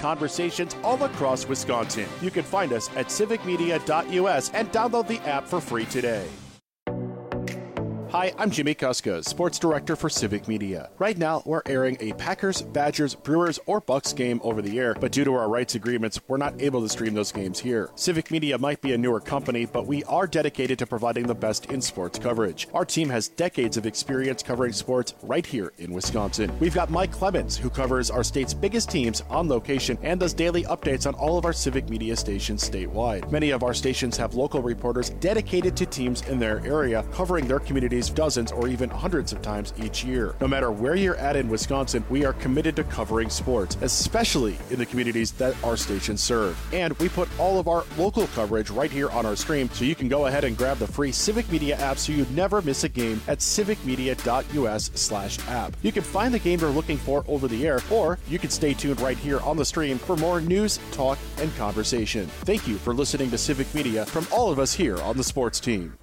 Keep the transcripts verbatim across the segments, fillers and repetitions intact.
conversations all across Wisconsin. You can find us at civic media dot U S and download the app for free today. Hi, I'm Jimmy Kuska, Sports Director for Civic Media. Right now, we're airing a Packers, Badgers, Brewers, or Bucks game over the air, but due to our rights agreements, we're not able to stream those games here. Civic Media might be a newer company, but we are dedicated to providing the best in sports coverage. Our team has decades of experience covering sports right here in Wisconsin. We've got Mike Clemens, who covers our state's biggest teams on location and does daily updates on all of our Civic Media stations statewide. Many of our stations have local reporters dedicated to teams in their area, covering their communities dozens or even hundreds of times each year. No matter where you're at in Wisconsin, we are committed to covering sports, especially in the communities that our stations serve. And we put all of our local coverage right here on our stream, so you can go ahead and grab the free Civic Media app so you never miss a game at civic media dot U S slash app. You can find the game you're looking for over the air, or you can stay tuned right here on the stream for more news, talk, and conversation. Thank you for listening to Civic Media from all of us here on the sports team.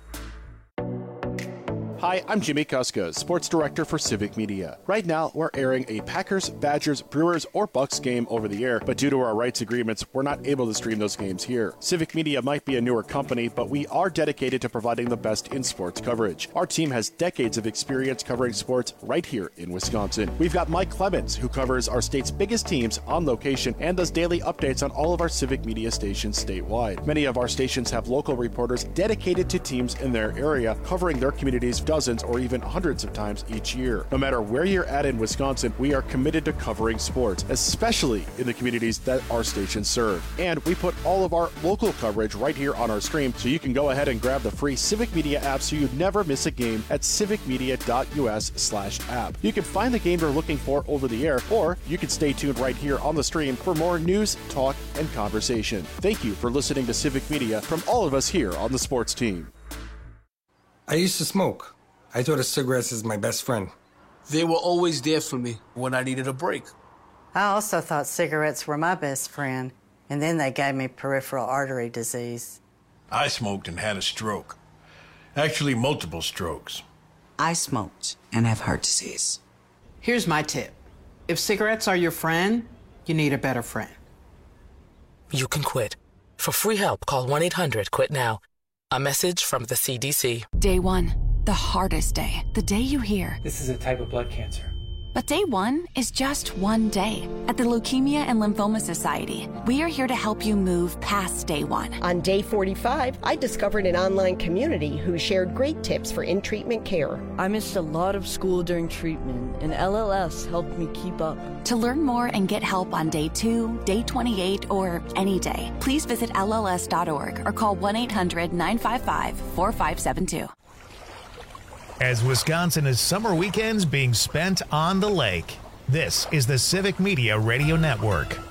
Hi, I'm Jimmy Kuska, Sports Director for Civic Media. Right now, we're airing a Packers, Badgers, Brewers, or Bucks game over the air, but due to our rights agreements, we're not able to stream those games here. Civic Media might be a newer company, but we are dedicated to providing the best in sports coverage. Our team has decades of experience covering sports right here in Wisconsin. We've got Mike Clemens, who covers our state's biggest teams on location and does daily updates on all of our Civic Media stations statewide. Many of our stations have local reporters dedicated to teams in their area, covering their communities dozens or even hundreds of times each year. No matter where you're at in Wisconsin, we are committed to covering sports, especially in the communities that our stations serve. And we put all of our local coverage right here on our stream, so you can go ahead and grab the free Civic Media app so you never miss a game at civic media dot U S slash app. You can find the game you're looking for over the air, or you can stay tuned right here on the stream for more news, talk, and conversation. Thank you for listening to Civic Media from all of us here on the sports team. I used to smoke. I thought of cigarettes as my best friend. They were always there for me when I needed a break. I also thought cigarettes were my best friend, and then they gave me peripheral artery disease. I smoked and had a stroke. Actually, multiple strokes. I smoked and have heart disease. Here's my tip. If cigarettes are your friend, you need a better friend. You can quit. For free help, call one eight hundred quit now. A message from the C D C. Day one. The hardest day, the day you hear, this is a type of blood cancer. But day one is just one day. At the Leukemia and Lymphoma Society, we are here to help you move past day one. On day forty-five, I discovered an online community who shared great tips for in-treatment care. I missed a lot of school during treatment, and L L S helped me keep up. To learn more and get help on day two, day twenty-eight, or any day, please visit L L S dot org or call one eight hundred nine five five four five seven two. As Wisconsin is summer weekends being spent on the lake, this is the Civic Media Radio Network.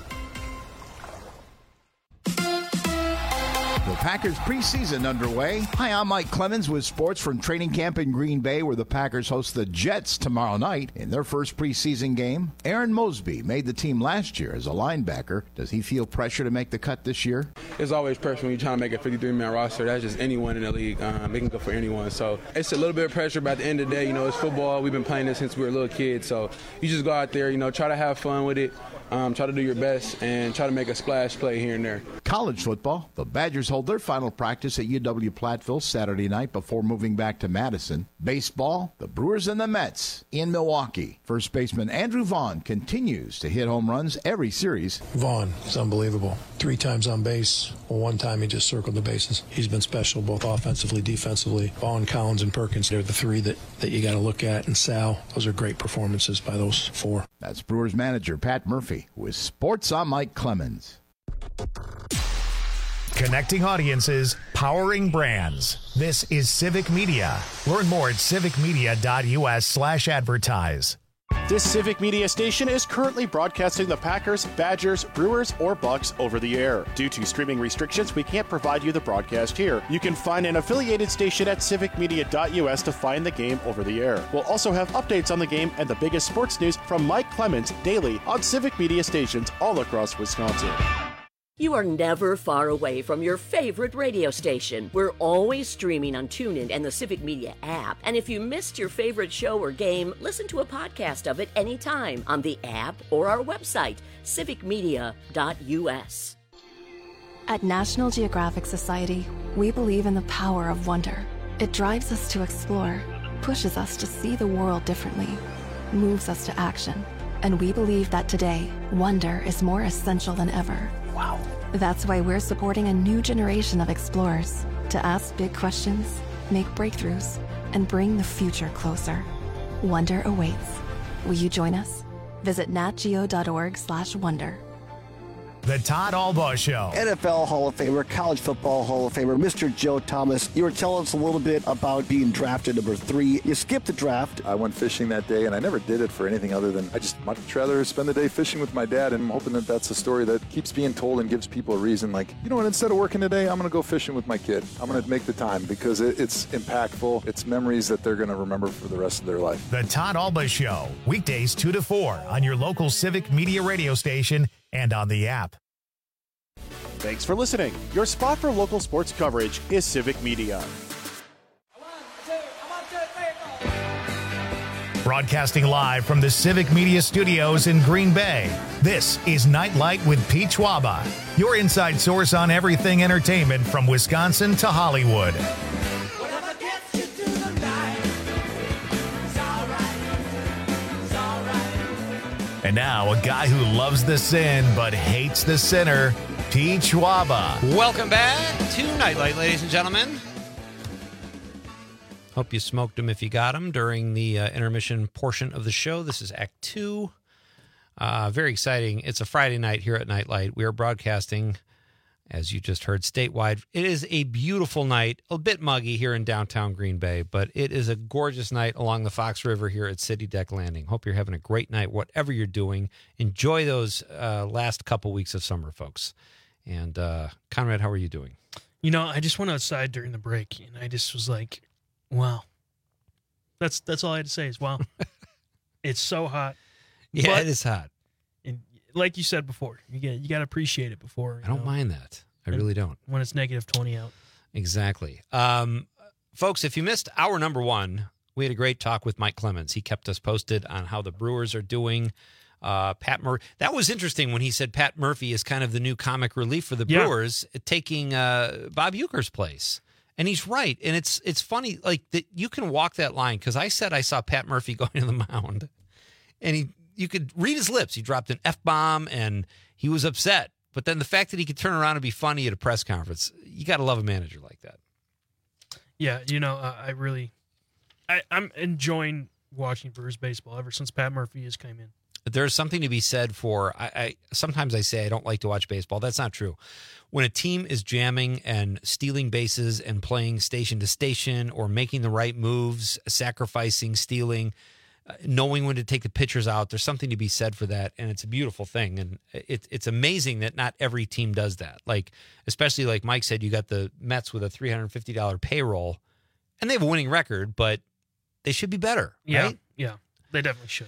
The Packers preseason underway. Hi, I'm Mike Clemens with sports from training camp in Green Bay, where the Packers host the Jets tomorrow night in their first preseason game. Aaron Mosby made the team last year as a linebacker. Does he feel pressure to make the cut this year? There's always pressure when you're trying to make a fifty-three man roster. That's just anyone in the league. Um, it can go for anyone. So it's a little bit of pressure, but at the end of the day, you know, it's football. We've been playing this since we were little kids. So you just go out there, you know, try to have fun with it. Um, try to do your best and try to make a splash play here and there. College football. The Badgers hold their final practice at U W Platteville Saturday night before moving back to Madison. Baseball. The Brewers and the Mets in Milwaukee. First baseman Andrew Vaughn continues to hit home runs every series. Vaughn is unbelievable. Three times on base. Well, one time he just circled the bases. He's been special both offensively, defensively. Vaughn, Collins, and Perkins, they're the three that, that you got to look at. And Sal, those are great performances by those four. That's Brewers manager Pat Murphy with Sports. I'm Mike Clemens. Connecting audiences, powering brands. This is Civic Media. Learn more at civic media dot U S slash advertise. This Civic Media station is currently broadcasting the Packers, Badgers, Brewers, or Bucks over the air. Due to streaming restrictions, we can't provide you the broadcast here. You can find an affiliated station at civic media dot U S to find the game over the air. We'll also have updates on the game and the biggest sports news from Mike Clemens daily on Civic Media stations all across Wisconsin. You are never far away from your favorite radio station. We're always streaming on TuneIn and the Civic Media app. And if you missed your favorite show or game, listen to a podcast of it anytime on the app or our website, civic media dot u s. At National Geographic Society, we believe in the power of wonder. It drives us to explore, pushes us to see the world differently, moves us to action. And we believe that today, wonder is more essential than ever. Wow. That's why we're supporting a new generation of explorers to ask big questions, make breakthroughs, and bring the future closer. Wonder awaits. Will you join us? Visit natgeo.org slash wonder. The Todd Albaugh Show. N F L Hall of Famer, College Football Hall of Famer, Mister Joe Thomas. You were telling us a little bit about being drafted number three. You skipped the draft. I went fishing that day, and I never did it for anything other than I just much rather spend the day fishing with my dad, and I'm hoping that that's a story that keeps being told and gives people a reason. Like, you know what, instead of working today, I'm going to go fishing with my kid. I'm going to make the time because it, it's impactful. It's memories that they're going to remember for the rest of their life. The Todd Albaugh Show, weekdays two to four on your local Civic Media radio station and on the app. Thanks for listening. Your spot for local sports coverage is Civic Media. Broadcasting live from the Civic Media Studios in Green Bay, this is Nightlight with Pete Schwaba, your inside source on everything entertainment from Wisconsin to Hollywood. And now, a guy who loves the sin but hates the sinner, Pete Schwaba. Welcome back to Nightlight, ladies and gentlemen. Hope you smoked them if you got them during the uh, intermission portion of the show. This is Act Two. Uh, very exciting. It's a Friday night here at Nightlight. We are broadcasting, as you just heard, statewide. It is a beautiful night, a bit muggy here in downtown Green Bay, but it is a gorgeous night along the Fox River here at City Deck Landing. Hope you're having a great night, whatever you're doing. Enjoy those uh, last couple weeks of summer, folks. And uh, Conrad, how are you doing? You know, I just went outside during the break, and I just was like, wow. That's that's all I had to say is, wow. It's so hot. Yeah, but, it is hot. And like you said before, you get you got to appreciate it before. I don't know, mind that. I really don't. When it's negative twenty out. Exactly. Um, folks, if you missed hour number one, we had a great talk with Mike Clemens. He kept us posted on how the Brewers are doing. Uh, Pat Murphy. That was interesting when he said Pat Murphy is kind of the new comic relief for the yeah. Brewers, taking uh, Bob Uecker's place. And he's right. And it's it's funny, like, that you can walk that line, because I said I saw Pat Murphy going to the mound, and he you could read his lips. He dropped an F-bomb, and he was upset. But then the fact that he could turn around and be funny at a press conference, you got to love a manager like that. Yeah, you know, uh, I really, I, I'm enjoying watching Brewers baseball ever since Pat Murphy has come in. There's something to be said for, I, I sometimes I say I don't like to watch baseball. That's not true. When a team is jamming and stealing bases and playing station to station or making the right moves, sacrificing, stealing, uh, knowing when to take the pitchers out, there's something to be said for that, and it's a beautiful thing. And it, it's amazing that not every team does that. Like, especially like Mike said, you got the Mets with a three hundred fifty dollars payroll, and they have a winning record, but they should be better, yeah, right? Yeah, they definitely should.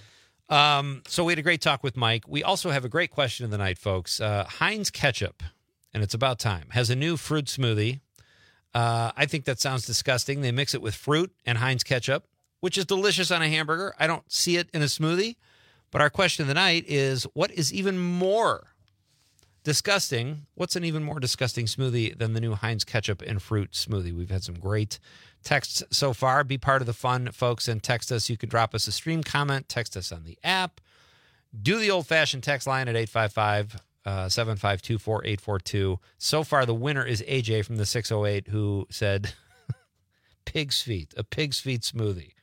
Um, so we had a great talk with Mike. We also have a great question of the night, folks. Uh, Heinz Ketchup, and it's about time, has a new fruit smoothie. Uh, I think that sounds disgusting. They mix it with fruit and Heinz Ketchup, which is delicious on a hamburger. I don't see it in a smoothie. But our question of the night is, what is even more disgusting? What's an even more disgusting smoothie than the new Heinz Ketchup and fruit smoothie? We've had some great texts so far. Be part of the fun, folks, and text us. You can drop us a stream comment, text us on the app. Do the old-fashioned text line at eight five five, seven five two, four eight four two. So far, the winner is A J from the six oh eight, who said pig's feet, a pig's feet smoothie.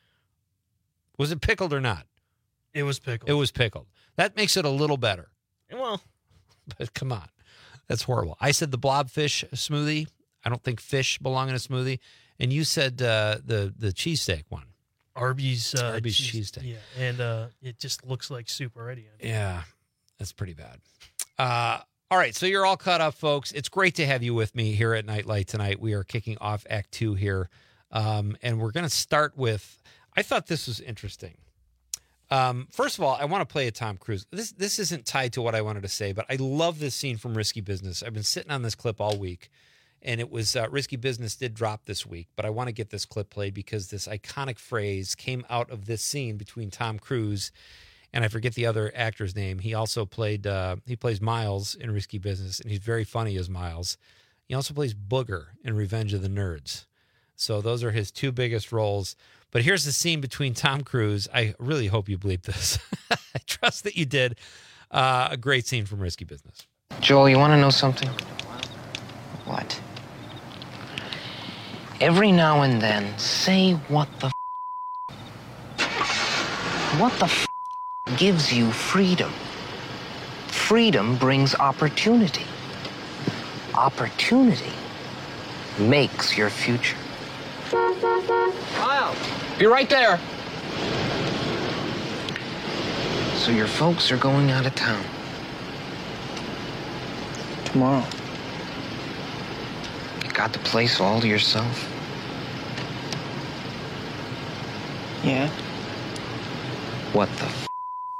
Was it pickled or not? It was pickled. It was pickled. That makes it a little better. Well, but come on. That's horrible. I said the blobfish smoothie. I don't think fish belong in a smoothie. And you said uh, the the cheesesteak one. Arby's uh, Arby's cheese, cheesesteak. Yeah, and uh, it just looks like soup already. I mean. Yeah, that's pretty bad. Uh, all right, so you're all caught up, folks. It's great to have you with me here at Nightlight tonight. We are kicking off Act Two here, um, and we're going to start with, I thought this was interesting. Um, first of all, I want to play a Tom Cruise. This this isn't tied to what I wanted to say, but I love this scene from Risky Business. I've been sitting on this clip all week, and it was uh, Risky Business did drop this week, but I want to get this clip played because this iconic phrase came out of this scene between Tom Cruise and I forget the other actor's name. He also played uh, he plays Miles in Risky Business, and he's very funny as Miles. He also plays Booger in Revenge of the Nerds. So those are his two biggest roles. But here's the scene between Tom Cruise. I really hope you bleep this. I trust that you did. Uh, a great scene from Risky Business. Joel, you want to know something? What? Every now and then, say what the f- What the f- gives you freedom? Freedom brings opportunity. Opportunity makes your future. Miles, you're right there. So your folks are going out of town. Tomorrow. You got the place all to yourself? Yeah. What the f-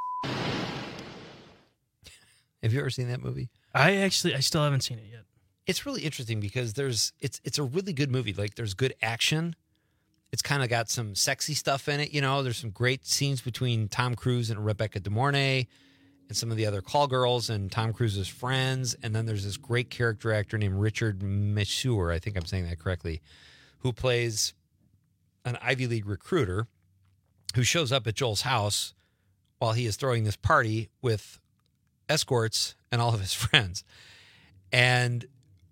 Have you ever seen that movie? I actually, I still haven't seen it yet. It's really interesting because there's, it's it's a really good movie. Like, there's good action. It's kind of got some sexy stuff in it. You know, there's some great scenes between Tom Cruise and Rebecca De Mornay and some of the other call girls and Tom Cruise's friends. And then there's this great character actor named Richard Masur, I think I'm saying that correctly, who plays an Ivy League recruiter who shows up at Joel's house while he is throwing this party with escorts and all of his friends. And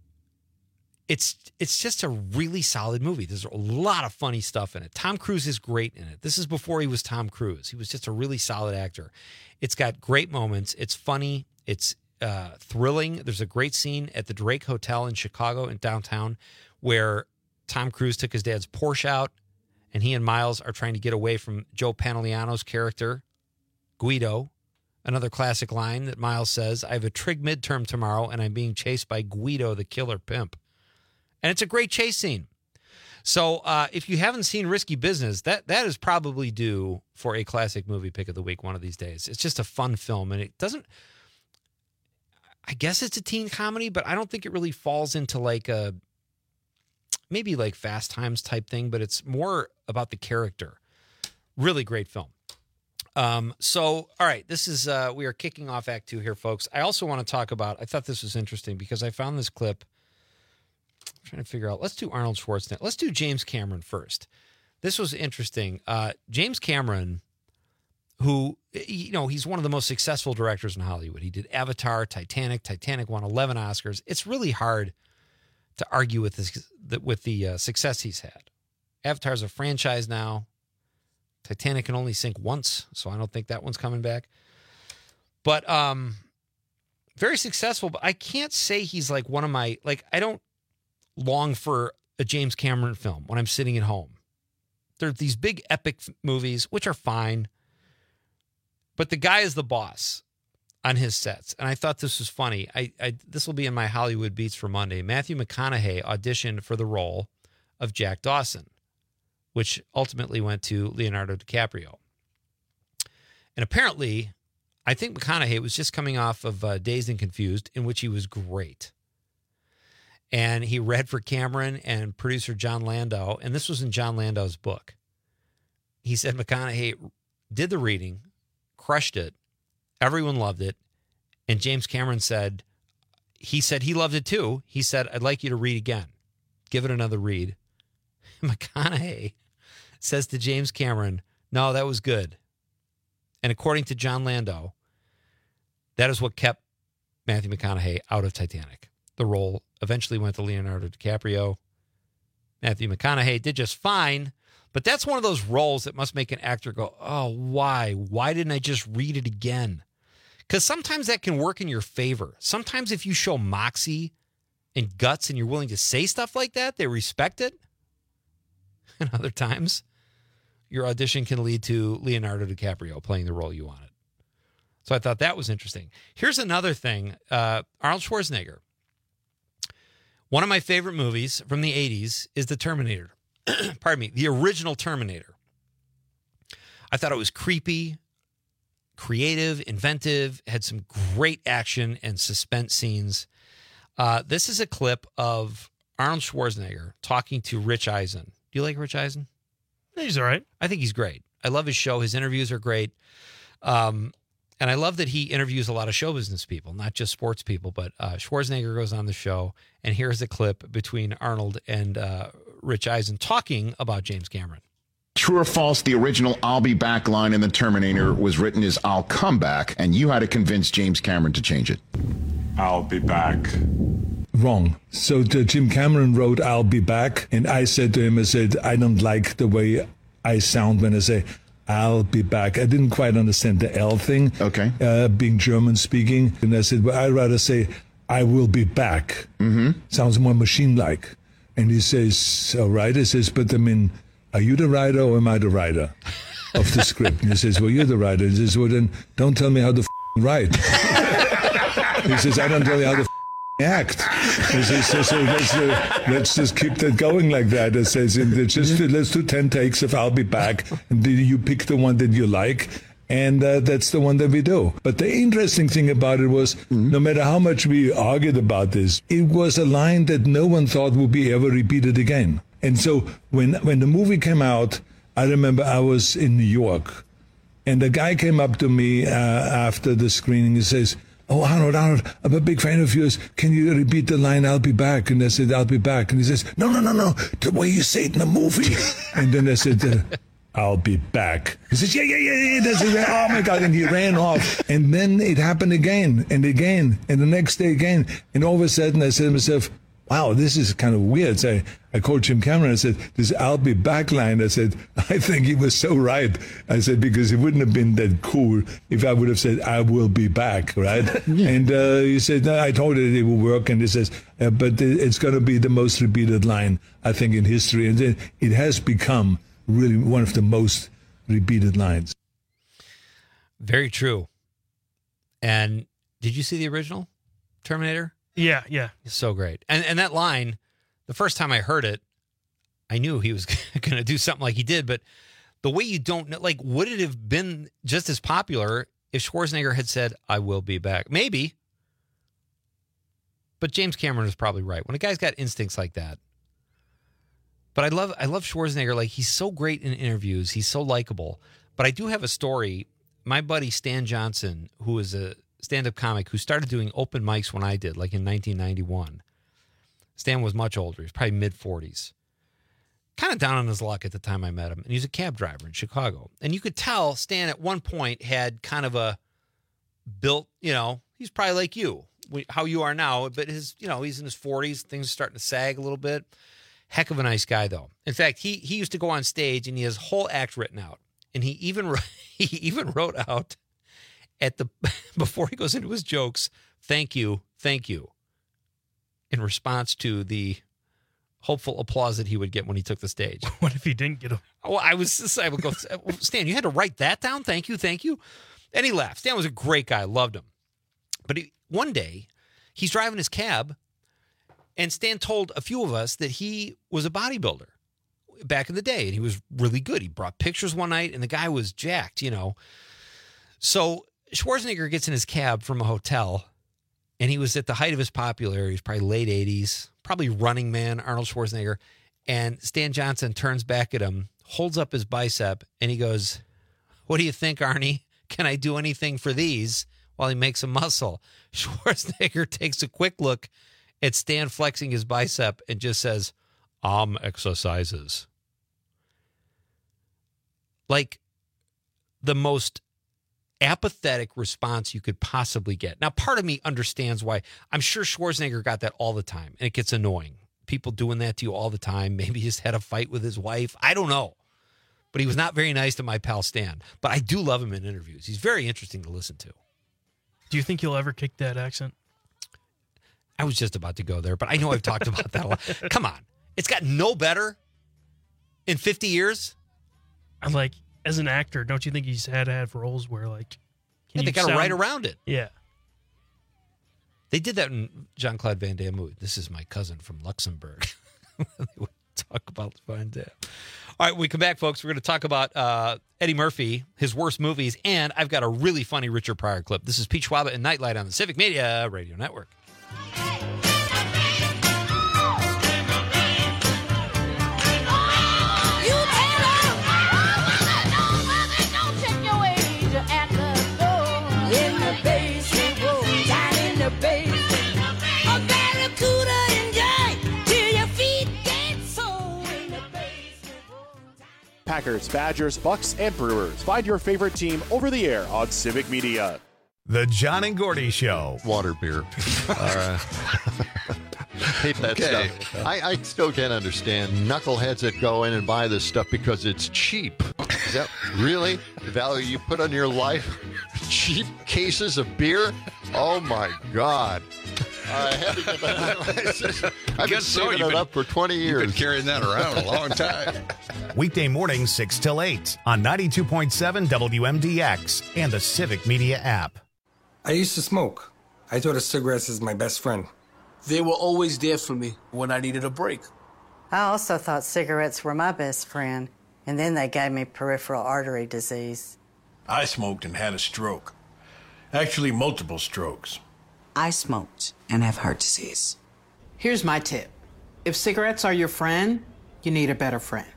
it's it's just a really solid movie. There's a lot of funny stuff in it. Tom Cruise is great in it. This is before he was Tom Cruise. He was just a really solid actor. It's got great moments. It's funny. It's uh, thrilling. There's a great scene at the Drake Hotel in Chicago in downtown where Tom Cruise took his dad's Porsche out and he and Miles are trying to get away from Joe Pantoliano's character, Guido. Another classic line that Miles says, I have a trig midterm tomorrow and I'm being chased by Guido, the killer pimp. And it's a great chase scene. So uh, if you haven't seen Risky Business, that that is probably due for a classic movie pick of the week one of these days. It's just a fun film. And it doesn't, I guess it's a teen comedy, but I don't think it really falls into like a, maybe like Fast Times type thing, but it's more about the character. Really great film. Um, so, all right, this is, uh, we are kicking off Act Two here, folks. I also want to talk about, I thought this was interesting because I found this clip. I'm trying to figure out, let's do Arnold Schwarzenegger. Let's do James Cameron first. This was interesting. Uh, James Cameron, who, you know, he's one of the most successful directors in Hollywood. He did Avatar, Titanic. Titanic won eleven Oscars. It's really hard to argue with this, with the uh, success he's had. Avatar's a franchise now. Titanic can only sink once, so I don't think that one's coming back. But um, very successful, but I can't say he's like one of my, like, I don't long for a James Cameron film when I'm sitting at home. There are these big epic movies, which are fine, but the guy is the boss on his sets. And I thought this was funny. I, I This will be in my Hollywood Beats for Monday. Matthew McConaughey auditioned for the role of Jack Dawson, which ultimately went to Leonardo DiCaprio. And apparently, I think McConaughey was just coming off of uh, Dazed and Confused, in which he was great. And he read for Cameron and producer John Landau, and this was in John Landau's book. He said McConaughey did the reading, crushed it, everyone loved it, and James Cameron said, he said he loved it too. He said, I'd like you to read again. Give it another read. McConaughey says to James Cameron, no, that was good. And according to John Landau, that is what kept Matthew McConaughey out of Titanic. The role eventually went to Leonardo DiCaprio. Matthew McConaughey did just fine, but that's one of those roles that must make an actor go, oh, why? Why didn't I just read it again? Because sometimes that can work in your favor. Sometimes if you show moxie and guts and you're willing to say stuff like that, they respect it. And other times, your audition can lead to Leonardo DiCaprio playing the role you wanted. So I thought that was interesting. Here's another thing. Uh, Arnold Schwarzenegger. One of my favorite movies from the eighties is The Terminator. Pardon me, the original Terminator. I thought it was creepy. creative, inventive, had some great action and suspense scenes. Uh, this is a clip of Arnold Schwarzenegger talking to Rich Eisen. Do you like Rich Eisen? He's all right. I think he's great. I love his show. His interviews are great. Um, and I love that he interviews a lot of show business people, not just sports people, but uh, Schwarzenegger goes on the show, and here's a clip between Arnold and uh, Rich Eisen talking about James Cameron. True or false, the original I'll be back line in The Terminator was written as I'll come back, and you had to convince James Cameron to change it. I'll be back. Wrong. So the, Jim Cameron wrote I'll be back, and I said to him, I said, I don't like the way I sound when I say I'll be back. I didn't quite understand the L thing. Okay. Uh, being German speaking. And I said, well, I'd rather say I will be back. Mm-hmm. Sounds more machine-like. And he says, all right. He says, but I mean, are you the writer or am I the writer of the script? And he says, well, you're the writer. He says, well, then don't tell me how to f- write. He says, I don't tell you how to f- act. He says, so, so let's, uh, let's just keep that going like that. It says, and just let's do ten takes of I'll be back. And then you pick the one that you like. And uh, that's the one that we do. But the interesting thing about it was, mm-hmm. no matter how much we argued about this, it was a line that no one thought would be ever repeated again. And so when when the movie came out, I remember I was in New York, and the guy came up to me uh, after the screening and says, oh, Arnold, Arnold, I'm a big fan of yours. Can you repeat the line, I'll be back? And I said, I'll be back. And he says, no, no, no, no, the way you say it in the movie. And then I said, uh, I'll be back. He says, yeah, yeah, yeah, yeah. That's it. Oh, my God. And he ran off. And then it happened again and again. And the next day again. And all of a sudden I said to myself, wow, this is kind of weird. So I, I called Jim Cameron. I said, this I'll be back line. I said, I think he was so right. I said, because it wouldn't have been that cool if I would have said, I will be back, right? Yeah. And uh, he said, no, I told it it will work. And he says, uh, but it's going to be the most repeated line, I think, in history. And then it has become really one of the most repeated lines. Very true. And did you see the original Terminator? Yeah, yeah. It's so great. And and that line, the first time I heard it, I knew he was going to do something like he did, but the way you don't know, like, would it have been just as popular if Schwarzenegger had said, I will be back? Maybe. But James Cameron is probably right. When a guy's got instincts like that. But I love I love Schwarzenegger. Like, he's so great in interviews. He's so likable. But I do have a story. My buddy Stan Johnson, who is a stand-up comic who started doing open mics when I did, like in nineteen ninety-one. Stan was much older. He was probably mid-forties. Kind of down on his luck at the time I met him. And he was a cab driver in Chicago. And you could tell Stan at one point had kind of a built, you know, he's probably like you, how you are now. But his, you know, he's in his forties. Things are starting to sag a little bit. Heck of a nice guy, though. In fact, he he used to go on stage and he has a whole act written out. And he even he even wrote out at the before he goes into his jokes, thank you, thank you, in response to the hopeful applause that he would get when he took the stage. What if he didn't get a... Oh, I was just, I would go, Stan, you had to write that down? Thank you, thank you. And he laughed. Stan was a great guy. Loved him. But he, one day, he's driving his cab, and Stan told a few of us that he was a bodybuilder back in the day, and he was really good. He brought pictures one night, and the guy was jacked, you know. So Schwarzenegger gets in his cab from a hotel, and he was at the height of his popularity. He was probably late eighties, probably Running Man, Arnold Schwarzenegger. And Stan Johnson turns back at him, holds up his bicep, and he goes, what do you think, Arnie? Can I do anything for these? While he makes a muscle. Schwarzenegger takes a quick look at Stan flexing his bicep and just says, arm exercises. Like the most apathetic response you could possibly get. Now, part of me understands why. I'm sure Schwarzenegger got that all the time, and it gets annoying. People doing that to you all the time. Maybe he just had a fight with his wife. I don't know. But he was not very nice to my pal Stan. But I do love him in interviews. He's very interesting to listen to. Do you think he'll ever kick that accent? I was just about to go there, but I know I've talked about that a lot. Come on. It's got no better in fifty years. I'm like, as an actor, don't you think he's had to have roles where, like, can yeah, they got to sound... write around it. Yeah. They did that in Jean-Claude Van Damme movie. This is my cousin from Luxembourg. They would talk about Van Damme. All right, we come back, folks. We're going to talk about uh, Eddie Murphy, his worst movies, and I've got a really funny Richard Pryor clip. This is Pete Schwaba and Nightlight on the Civic Media Radio Network. Packers, Badgers, Bucks, and Brewers. Find your favorite team over the air on Civic Media. The John and Gordy Show. Water beer. All right. Hate that Okay. stuff. I, I still can't understand knuckleheads that go in and buy this stuff because it's cheap. Is that really the value you put on your life? Cheap cases of beer? Oh, my God. I had to get that. I've been so. saving You've it been- up for twenty years. You've been carrying that around a long time. Weekday mornings six till eight on ninety-two point seven W M D X and the Civic Media app. I used to smoke. I thought of cigarettes as my best friend. They were always there for me when I needed a break. I also thought cigarettes were my best friend, and then they gave me peripheral artery disease. I smoked and had a stroke. Actually, multiple strokes. I smoked and have heart disease. Here's my tip. If cigarettes are your friend, you need a better friend.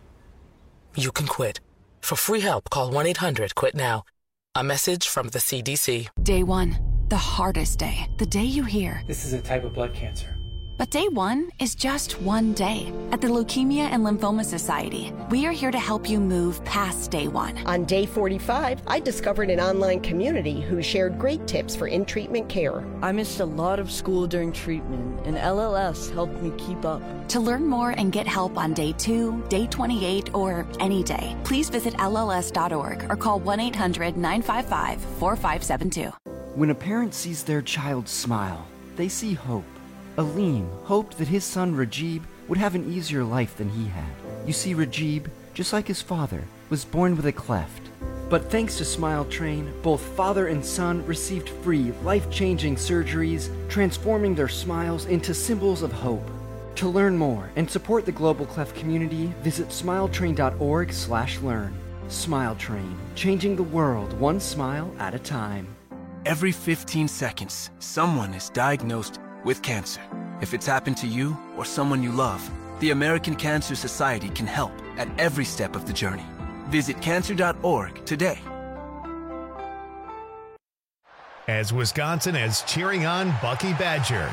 You can quit. For free help, call one eight hundred quit now. A message from the C D C. Day one, the hardest day. The day you hear. This is a type of blood cancer. But day one is just one day. At the Leukemia and Lymphoma Society, we are here to help you move past day one. On day forty-five, I discovered an online community who shared great tips for in-treatment care. I missed a lot of school during treatment, and L L S helped me keep up. To learn more and get help on day two, day twenty-eight, or any day, please visit L L S dot org or call one eight hundred nine five five four five seven two. When a parent sees their child smile, they see hope. Aleem hoped that his son Rajib would have an easier life than he had. You see, Rajib, just like his father, was born with a cleft. But thanks to Smile Train, both father and son received free, life-changing surgeries, transforming their smiles into symbols of hope. To learn more and support the Global Cleft community, visit smiletrain dot org slash learn. Smile Train, changing the world one smile at a time. Every fifteen seconds, someone is diagnosed with cancer. If it's happened to you or someone you love, the American Cancer Society can help at every step of the journey. Visit cancer dot org today. As Wisconsin is cheering on Bucky Badger.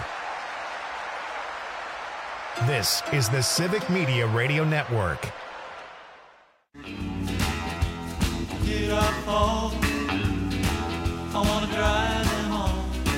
This is the Civic Media Radio Network. Get up home. I want to drive them home.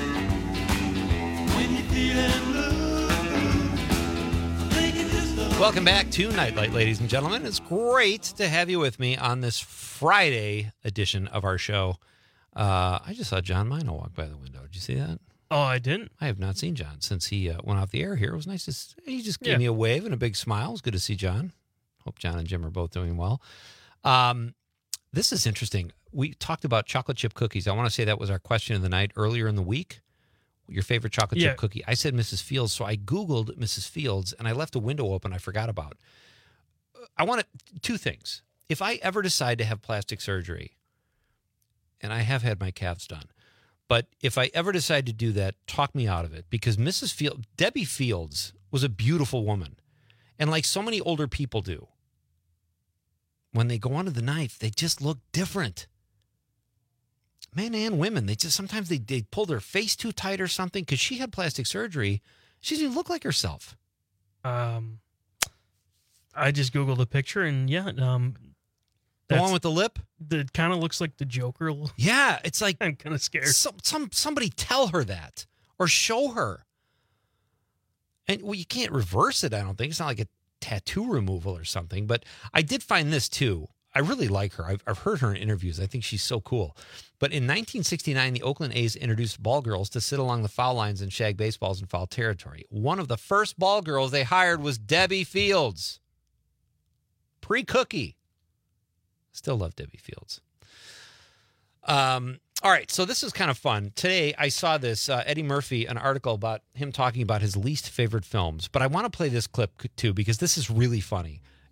When you're feeling blue, think it's just a Welcome back to Nightlight, ladies and gentlemen. It's great to have you with me on this Friday edition of our show. Uh, I just saw John Mino walk by the window. Did you see that? Oh, I didn't. I have not seen John since he uh, went off the air here. It was nice to see. He just gave Yeah. me a wave and a big smile. It was good to see John. Hope John and Jim are both doing well. Um, this is interesting. We talked about chocolate chip cookies. I want to say that was our question of the night earlier in the week. Your favorite chocolate Yeah. chip cookie? I said Missus Fields, so I Googled Missus Fields, and I left a window open I forgot about. I want to, two things. If I ever decide to have plastic surgery, and I have had my calves done, but if I ever decide to do that, talk me out of it, because Missus Fields, Debbie Fields was a beautiful woman. And like so many older people do, when they go onto the knife, they just look different. Men and women, they just sometimes they, they pull their face too tight or something, because she had plastic surgery. She didn't look like herself. Um, I just Googled a picture, and yeah, um, The one with the lip? That kind of looks like the Joker. a little- Yeah, it's like I'm kind of scared. Some, some somebody tell her that or show her. And well, you can't reverse it, I don't think. It's not like a tattoo removal or something. But I did find this too. I really like her. I've, I've heard her in interviews. I think she's so cool. But in nineteen sixty-nine, the Oakland A's introduced ball girls to sit along the foul lines and shag baseballs in foul territory. One of the first ball girls they hired was Debbie Fields. Pre-cookie. Still love Debbie Fields. Um, all right, so this is kind of fun. Today, I saw this, uh, Eddie Murphy, an article about him talking about his least favorite films. But I want to play this clip too, because this is really funny.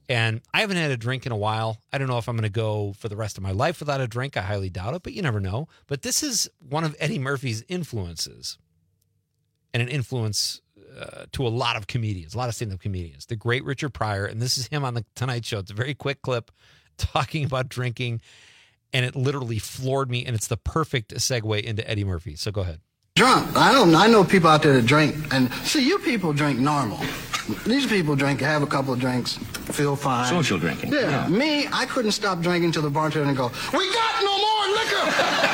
And I haven't had a drink in a while. I don't know if I'm going to go for the rest of my life without a drink. I highly doubt it, but you never know. But this is one of Eddie Murphy's influences, and an influence uh, to a lot of comedians, a lot of stand-up comedians. The great Richard Pryor, and this is him on the Tonight Show. It's a very quick clip talking about drinking, and it literally floored me, and it's the perfect segue into Eddie Murphy. So go ahead. Drunk. I don't. I know people out there that drink, and see, you people drink normal. These people drink, have a couple of drinks, feel fine. Social drinking. Yeah. yeah. Me, I couldn't stop drinking until the bartender and go, "We got no more liquor."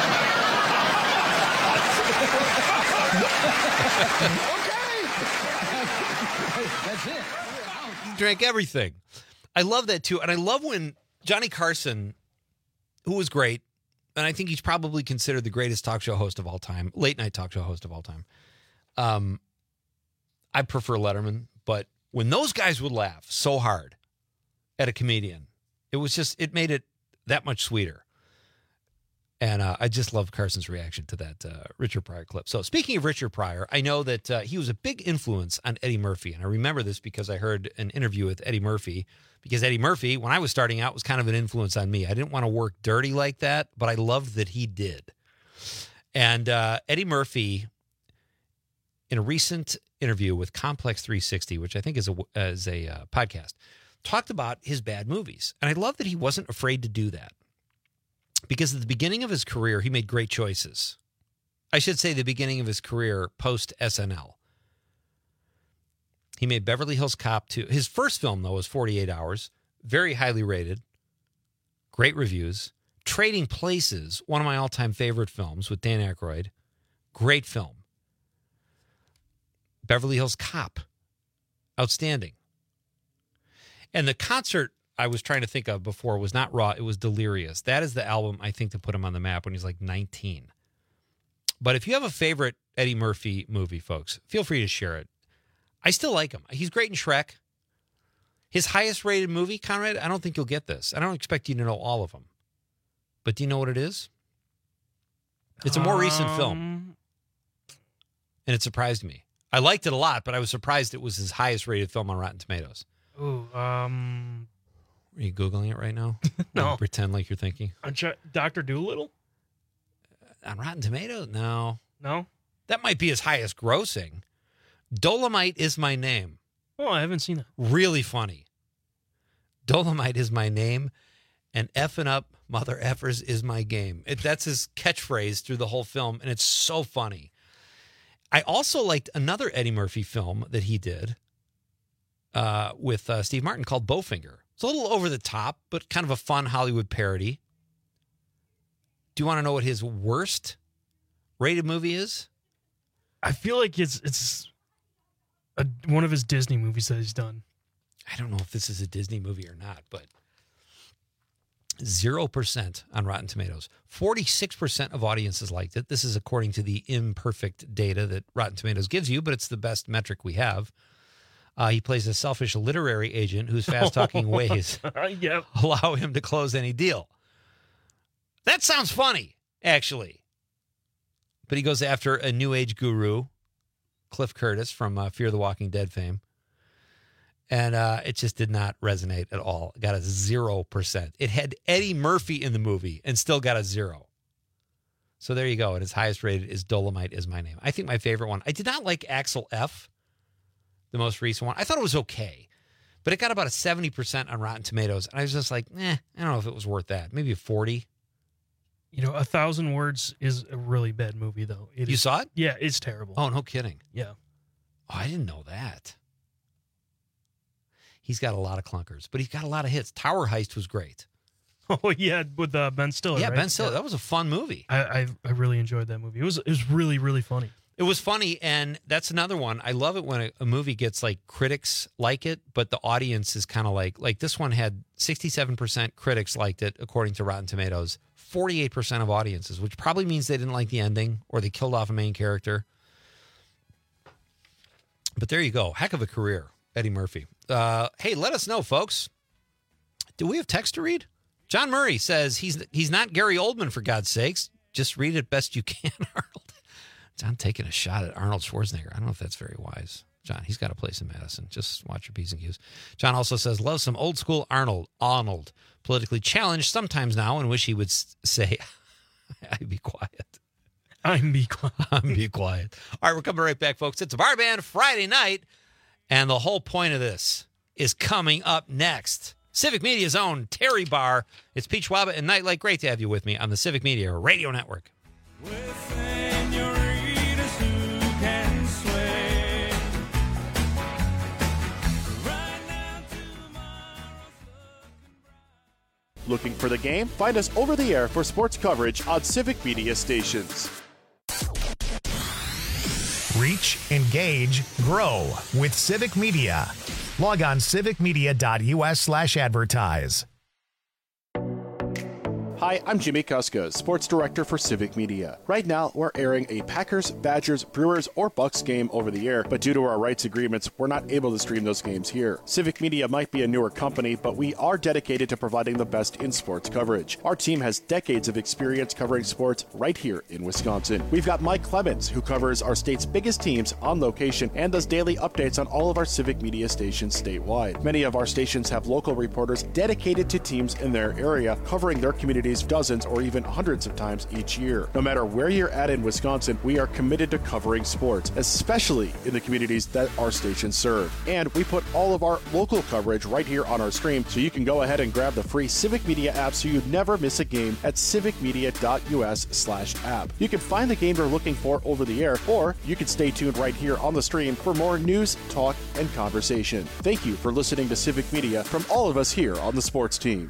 Okay. That's it. Drank everything. I love that too, and I love when Johnny Carson, who was great, and I think he's probably considered the greatest talk show host of all time, late night talk show host of all time. Um, I prefer Letterman, but when those guys would laugh so hard at a comedian, it was just, it made it that much sweeter. And uh, I just love Carson's reaction to that uh, Richard Pryor clip. So speaking of Richard Pryor, I know that uh, he was a big influence on Eddie Murphy. And I remember this because I heard an interview with Eddie Murphy, because Eddie Murphy, when I was starting out, was kind of an influence on me. I didn't want to work dirty like that, but I loved that he did. And uh, Eddie Murphy, in a recent interview with Complex three sixty, which I think is a, is a uh, podcast, talked about his bad movies. And I love that he wasn't afraid to do that. Because at the beginning of his career, he made great choices. I should say the beginning of his career post-S N L. He made Beverly Hills Cop two. His first film, though, was forty-eight hours. Very highly rated. Great reviews. Trading Places, one of my all-time favorite films with Dan Aykroyd. Great film. Beverly Hills Cop. Outstanding. And the concert I was trying to think of before was not Raw, it was Delirious. That is the album, I think, to put him on the map when he's like nineteen. But if you have a favorite Eddie Murphy movie, folks, feel free to share it. I still like him. He's great in Shrek. His highest rated movie, Conrad, I don't think you'll get this. I don't expect you to know all of them. But do you know what it is? It's a more um, recent film. And it surprised me. I liked it a lot, but I was surprised it was his highest rated film on Rotten Tomatoes. Ooh, um... Are you Googling it right now? No. Or pretend like you're thinking. Doctor Dolittle? On Rotten Tomatoes? No. No? That might be his highest grossing. Dolomite Is My Name. Oh, I haven't seen that. Really funny. Dolomite Is My Name, and effing up mother effers is my game. It, that's his catchphrase through the whole film, and it's so funny. I also liked another Eddie Murphy film that he did uh, with uh, Steve Martin called Bowfinger. It's a little over the top, but kind of a fun Hollywood parody. Do you want to know what his worst rated movie is? I feel like it's it's a, one of his Disney movies that he's done. I don't know if this is a Disney movie or not, but zero percent on Rotten Tomatoes. forty-six percent of audiences liked it. This is according to the imperfect data that Rotten Tomatoes gives you, but it's the best metric we have. Uh, he plays a selfish literary agent whose fast-talking ways yep. allow him to close any deal. That sounds funny, actually. But he goes after a new age guru, Cliff Curtis from uh, Fear the Walking Dead fame. And uh, it just did not resonate at all. It got a zero percent. It had Eddie Murphy in the movie and still got a zero. So there you go. And his highest rated is Dolomite Is My Name. I think my favorite one. I did not like Axel F., the most recent one. I thought it was okay, but it got about a seventy percent on Rotten Tomatoes. And I was just like, eh, I don't know if it was worth that. Maybe a forty. You know, A Thousand Words is a really bad movie, though. It you is, saw it? Yeah, it's terrible. Oh, no kidding. Yeah. Oh, I didn't know that. He's got a lot of clunkers, but he's got a lot of hits. Tower Heist was great. Oh, yeah, with uh, Ben Stiller, Yeah, right? Ben Stiller. Yeah. That was a fun movie. I, I I really enjoyed that movie. It was it was really, really funny. It was funny, and that's another one. I love it when a, a movie gets, like, critics like it, but the audience is kind of like, like this one had sixty-seven percent critics liked it, according to Rotten Tomatoes, forty-eight percent of audiences, which probably means they didn't like the ending or they killed off a main character. But there you go. Heck of a career, Eddie Murphy. Uh, hey, let us know, folks. Do we have text to read? John Murray says he's he's not Gary Oldman, for God's sakes. Just read it best you can, Arnold. John taking a shot at Arnold Schwarzenegger. I don't know if that's very wise. John, he's got a place in Madison. Just watch your P's and Q's. John also says, love some old school Arnold. Arnold. Politically challenged sometimes now and wish he would say, I'd be quiet. I'm be quiet. I'm be quiet. All right, we're coming right back, folks. It's a Bar Band Friday night, and the whole point of this is coming up next. Civic Media's own Terry Barr. It's Pete Schwaba and Nightlight. Great to have you with me on the Civic Media Radio Network. Looking for the game? Find us over the air for sports coverage on Civic Media stations. Reach, engage, grow with Civic Media. Log on civicmedia.us slash advertise. Hi, I'm Jimmy Kuskos, Sports Director for Civic Media. Right now, we're airing a Packers, Badgers, Brewers, or Bucks game over the air, but due to our rights agreements, we're not able to stream those games here. Civic Media might be a newer company, but we are dedicated to providing the best in sports coverage. Our team has decades of experience covering sports right here in Wisconsin. We've got Mike Clemens, who covers our state's biggest teams on location and does daily updates on all of our Civic Media stations statewide. Many of our stations have local reporters dedicated to teams in their area, covering their communities dozens or even hundreds of times each year. No matter where you're at in Wisconsin, we are committed to covering sports, especially in the communities that our stations serve. And we put all of our local coverage right here on our stream, so you can go ahead and grab the free Civic Media app so you never miss a game at civicmedia.us slash app. You can find the game you're looking for over the air, or you can stay tuned right here on the stream for more news, talk, and conversation. Thank you for listening to Civic Media from all of us here on the sports team.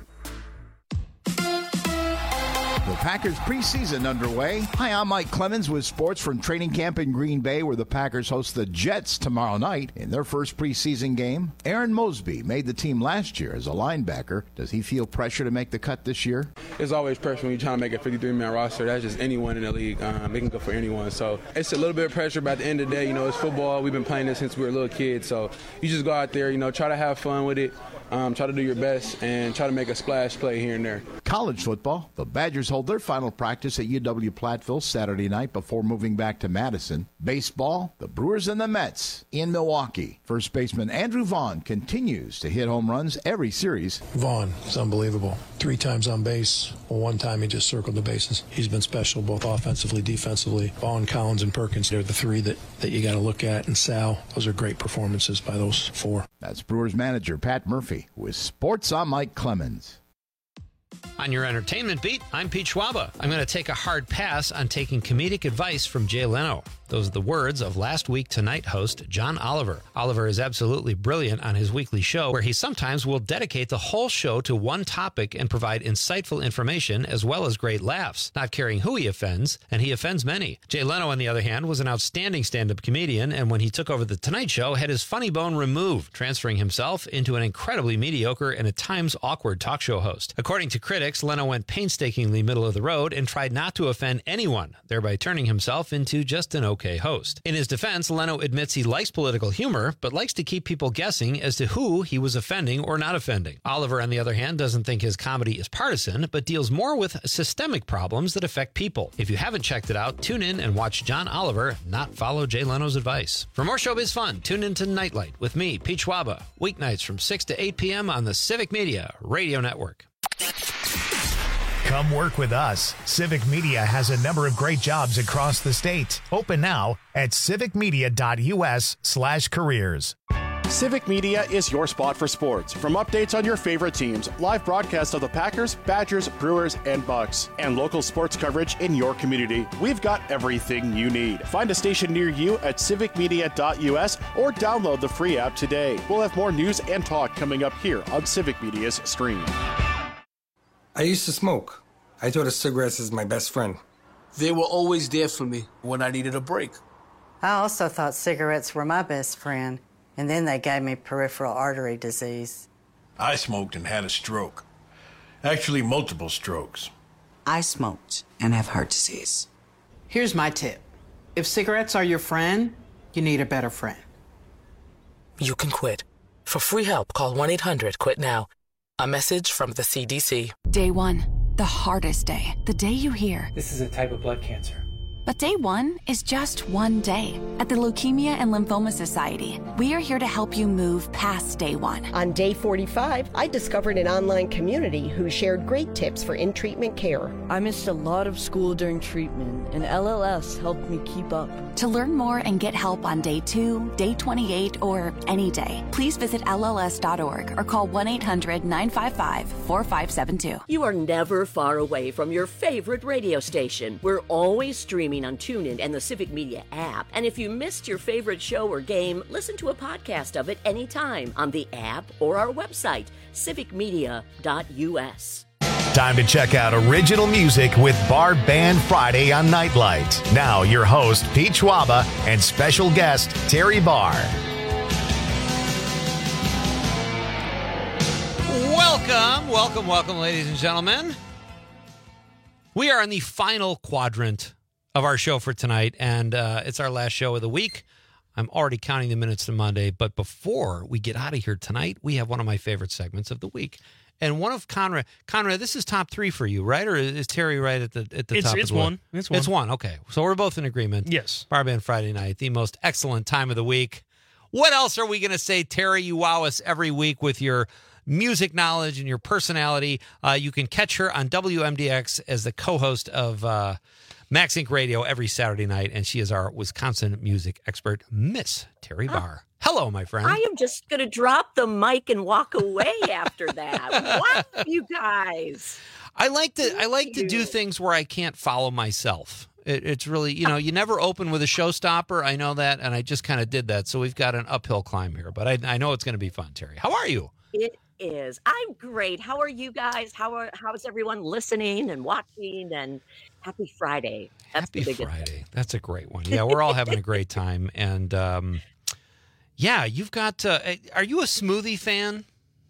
The Packers preseason underway. Hi, I'm Mike Clemens with sports from training camp in Green Bay, where the Packers host the Jets tomorrow night in their first preseason game. Aaron Mosby made the team last year as a linebacker. Does he feel pressure to make the cut this year? There's always pressure when you're trying to make a fifty-three man roster. That's just anyone in the league. Um, it can go for anyone. So it's a little bit of pressure, but at the end of the day, you know, it's football. We've been playing this since we were little kids. So you just go out there, you know, try to have fun with it. Um, try to do your best and try to make a splash play here and there. College football. The Badgers hold their final practice at U W Platteville Saturday night before moving back to Madison. Baseball. The Brewers and the Mets in Milwaukee. First baseman Andrew Vaughn continues to hit home runs every series. Vaughn is unbelievable. Three times on base. Well, one time he just circled the bases. He's been special both offensively, defensively. Vaughn, Collins, and Perkins, they're the three that, that you got to look at. And Sal, those are great performances by those four. That's Brewers manager Pat Murphy. With sports, I'm Mike Clemens. On your entertainment beat, I'm Pete Schwaba. I'm going to take a hard pass on taking comedic advice from Jay Leno. Those are the words of Last Week Tonight host John Oliver. Oliver is absolutely brilliant on his weekly show, where he sometimes will dedicate the whole show to one topic and provide insightful information as well as great laughs, not caring who he offends, and he offends many. Jay Leno, on the other hand, was an outstanding stand-up comedian, and when he took over The Tonight Show, had his funny bone removed, transferring himself into an incredibly mediocre and at times awkward talk show host. According to critics, Leno went painstakingly middle of the road and tried not to offend anyone, thereby turning himself into just an okay host. In his defense, Leno admits he likes political humor, but likes to keep people guessing as to who he was offending or not offending. Oliver, on the other hand, doesn't think his comedy is partisan, but deals more with systemic problems that affect people. If you haven't checked it out, tune in and watch John Oliver not follow Jay Leno's advice. For more showbiz fun, tune in to Nightlight with me, Pete Schwaba, weeknights from six to eight p.m. on the Civic Media Radio Network. Come work with us. Civic Media has a number of great jobs across the state. Open now at civicmedia.us slash careers. Civic Media is your spot for sports. From updates on your favorite teams, live broadcasts of the Packers, Badgers, Brewers, and Bucks, and local sports coverage in your community, we've got everything you need. Find a station near you at civicmedia.us or download the free app today. We'll have more news and talk coming up here on Civic Media's stream. I used to smoke. I thought of cigarettes as my best friend. They were always there for me when I needed a break. I also thought cigarettes were my best friend, and then they gave me peripheral artery disease. I smoked and had a stroke. Actually, multiple strokes. I smoked and have heart disease. Here's my tip. If cigarettes are your friend, you need a better friend. You can quit. For free help, call one eight hundred quit now. A message from the C D C. Day one, the hardest day. The day you hear, this is a type of blood cancer. But day one is just one day. At the Leukemia and Lymphoma Society, we are here to help you move past day one. On day forty-five, I discovered an online community who shared great tips for in-treatment care. I missed a lot of school during treatment, and L L S helped me keep up. To learn more and get help on day two, day twenty-eight, or any day, please visit L L S dot org or call one eight hundred nine five five four five seven two. You are never far away from your favorite radio station. We're always streaming on TuneIn and the Civic Media app. And if you missed your favorite show or game, listen to a podcast of it anytime on the app or our website, civic media dot U S. Time to check out original music with Bar Band Friday on Nightlight. Now, your host, Pete Schwaba, and special guest, Terry Barr. Welcome, welcome, welcome, ladies and gentlemen. We are in the final quadrant of our show for tonight, and uh, it's our last show of the week. I'm already counting the minutes to Monday, but before we get out of here tonight, we have one of my favorite segments of the week. And one of Conrad, Conrad, this is top three for you, right? Or is Terry right at the at the It's- top? it's as well? one. It's one. It's one. Okay, so we're both in agreement. Yes. Bar Band Friday night, the most excellent time of the week. What else are we going to say, Terry? You wow us every week with your music knowledge and your personality. Uh, you can catch her on W M D X as the co-host of uh, Max Inc Radio every Saturday night, and she is our Wisconsin music expert, Miss Terry Barr. Hello, my friend. I am just going to drop the mic and walk away after that. Wow, you guys. I like to I like to do things where I can't follow myself. It, it's really, you know, you never open with a showstopper. I know that, and I just kind of did that. So we've got an uphill climb here, but I, I know it's going to be fun, Terry. How are you? It is. I'm great. How are you guys? How are how is everyone listening and watching? And happy Friday. That's Happy the biggest Friday. thing. That's a great one. Yeah, we're all having a great time. And um, yeah, you've got, uh, are you a smoothie fan?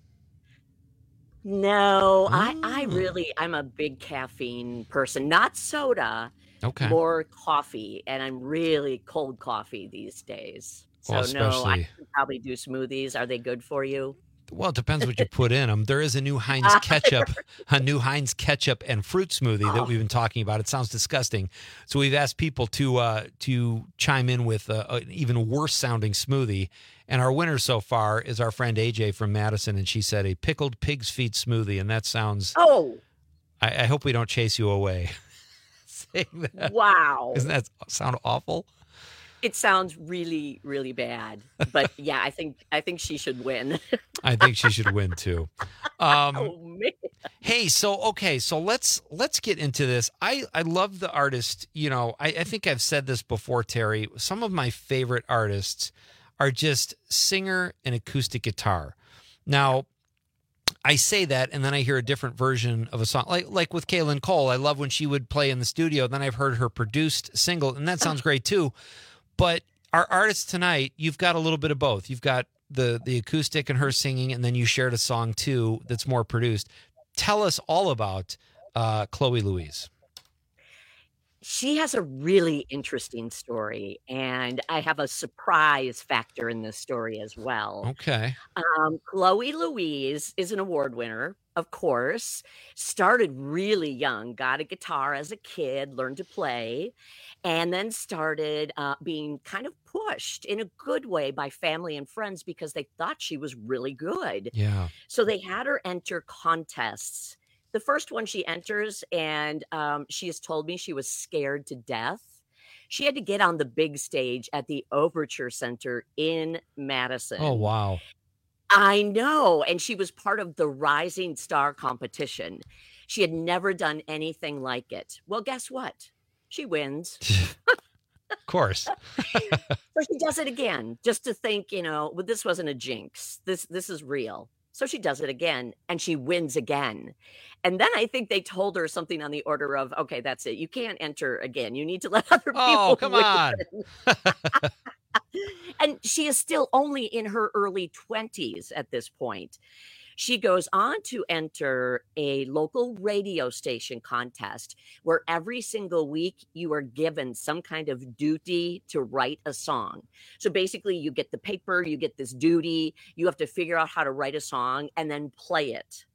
No, I, I really, I'm a big caffeine person, not soda, Okay. more coffee. And I'm really cold coffee these days. So Well, no, I especially- can probably do smoothies. Are they good for you? Well, it depends what you put in them. There is a new Heinz ketchup, a new Heinz ketchup and fruit smoothie that we've been talking about. It sounds disgusting, so we've asked people to uh, to chime in with uh, an even worse sounding smoothie. And our winner so far is our friend A J from Madison, and she said a pickled pig's feet smoothie, and that sounds. Oh, I, I hope we don't chase you away. Saying that. wow. Doesn't that sound awful? It sounds really, really bad. But yeah, I think I think she should win. I think she should win too. Um, oh man. Hey, so okay, so let's let's get into this. I, I love the artist. You know, I, I think I've said this before, Terry. Some of my favorite artists are just singer and acoustic guitar. Now, I say that, and then I hear a different version of a song, like like with Kaylin Cole. I love when she would play in the studio. Then I've heard her produced single, and that sounds great too. But our artists tonight, you've got a little bit of both. You've got the the acoustic and her singing, and then you shared a song too that's more produced. Tell us all about uh, Chloe Louise. She has a really interesting story, and I have a surprise factor in this story as well. Okay. Um, Chloe Louise is an award winner, of course. Started really young, got a guitar as a kid, learned to play, and then started uh, being kind of pushed in a good way by family and friends because they thought she was really good. Yeah. So they had her enter contests. The first one she enters, and um, she has told me she was scared to death. She had to get on the big stage at the Overture Center in Madison. Oh, wow. I know. And she was part of the Rising Star competition. She had never done anything like it. Well, guess what? She wins. Of course. So she does it again, just to think, you know, well, this wasn't a jinx. This this is real. So she does it again, and she wins again. And then I think they told her something on the order of, okay, that's it. You can't enter again. You need to let other people Oh, come win. on. And she is still only in her early twenties at this point. She goes on to enter a local radio station contest where every single week you are given some kind of duty to write a song. So basically, you get the paper, you get this duty, you have to figure out how to write a song and then play it.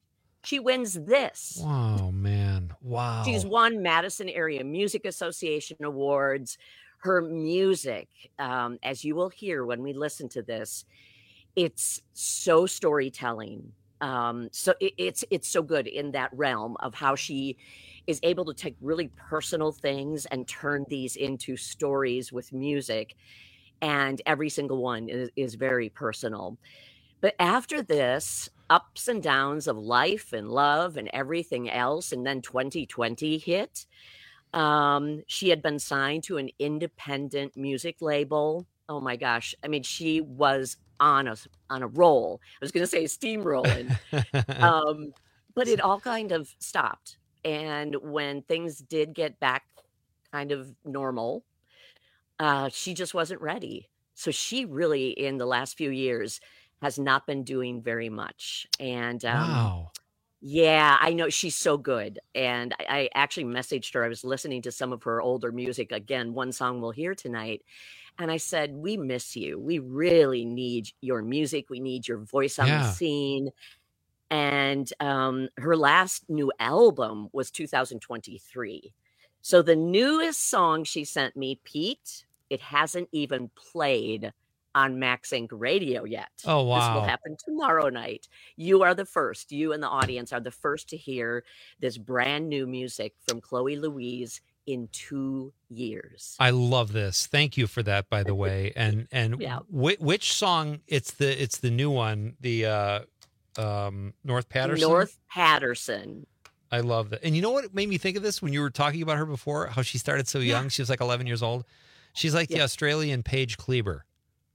she wins this. Oh, man. Wow. She's won Madison Area Music Association awards. Her music, um, as you will hear when we listen to this, it's so storytelling. Um, so it, it's it's so good in that realm of how she is able to take really personal things and turn these into stories with music. And every single one is, is very personal. But after this, ups and downs of life and love and everything else, and then twenty twenty hit. Um, she had been signed to an independent music label. Oh my gosh. I mean, she was on a, on a roll. I was going to say steamrolling. um, but it all kind of stopped. And when things did get back kind of normal, uh, she just wasn't ready. So she really, in the last few years, has not been doing very much. And um, wow. Yeah, I know she's so good. And I, I actually messaged her. I was listening to some of her older music. Again, one song we'll hear tonight. And I said, we miss you. We really need your music. We need your voice on Yeah. the scene. And um, her last new album was two thousand twenty-three. So the newest song she sent me, Pete, it hasn't even played on Max Inc Radio yet. Oh, This will wow. happen tomorrow night. You are the first. You and the audience are the first to hear this brand new music from Chloe Louise in two years. I love this. Thank you for that, by the way. And and Yeah. whi- which song? It's the it's the new one. The uh, um, North Patterson. North Patterson. I love that. And you know what made me think of this when you were talking about her before? How she started so young. Yeah. She was like eleven years old. She's like the Yeah. Australian Paige Kleber.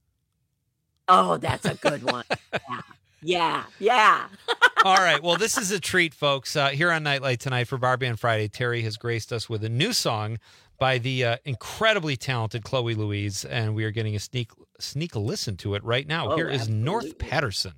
Oh, that's a good one. Yeah. Yeah. Yeah. All right. Well, this is a treat, folks. Uh, here on Nightlight tonight for Bar Band Friday, Terry has graced us with a new song by the uh, incredibly talented Chloe Louise, and we are getting a sneak sneak a listen to it right now. Oh, Here is North absolutely. Patterson.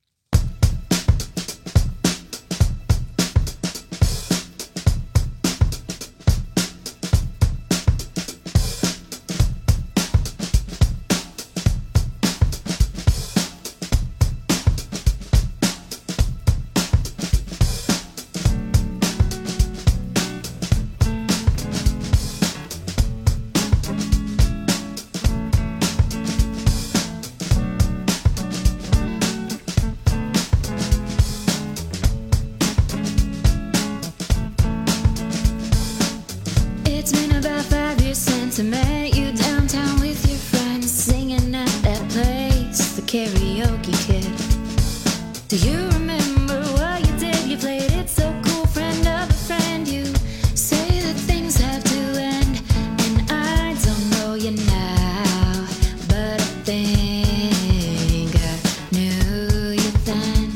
It's been about five years since I met you downtown with your friends, singing at that place, the karaoke kid. Do you remember what you did? You played it so cool, friend of a friend. You say that things have to end, and I don't know you now, but I think I knew you then.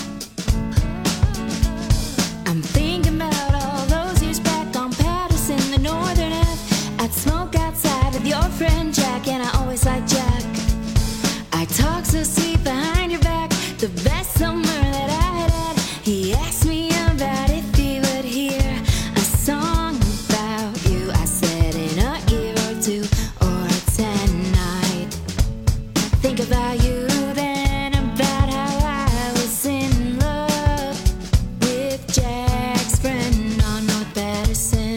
I'm thinking about all those years back on Patterson, the Northern F. I'd smoke outside with your friend Jack, and I always liked Jack. I talk so sweet behind your back, the best summer that I had had. He asked me about if he would hear a song about you. I said in a year or two or ten, I'd think about you then, about how I was in love with Jack's friend on North Patterson.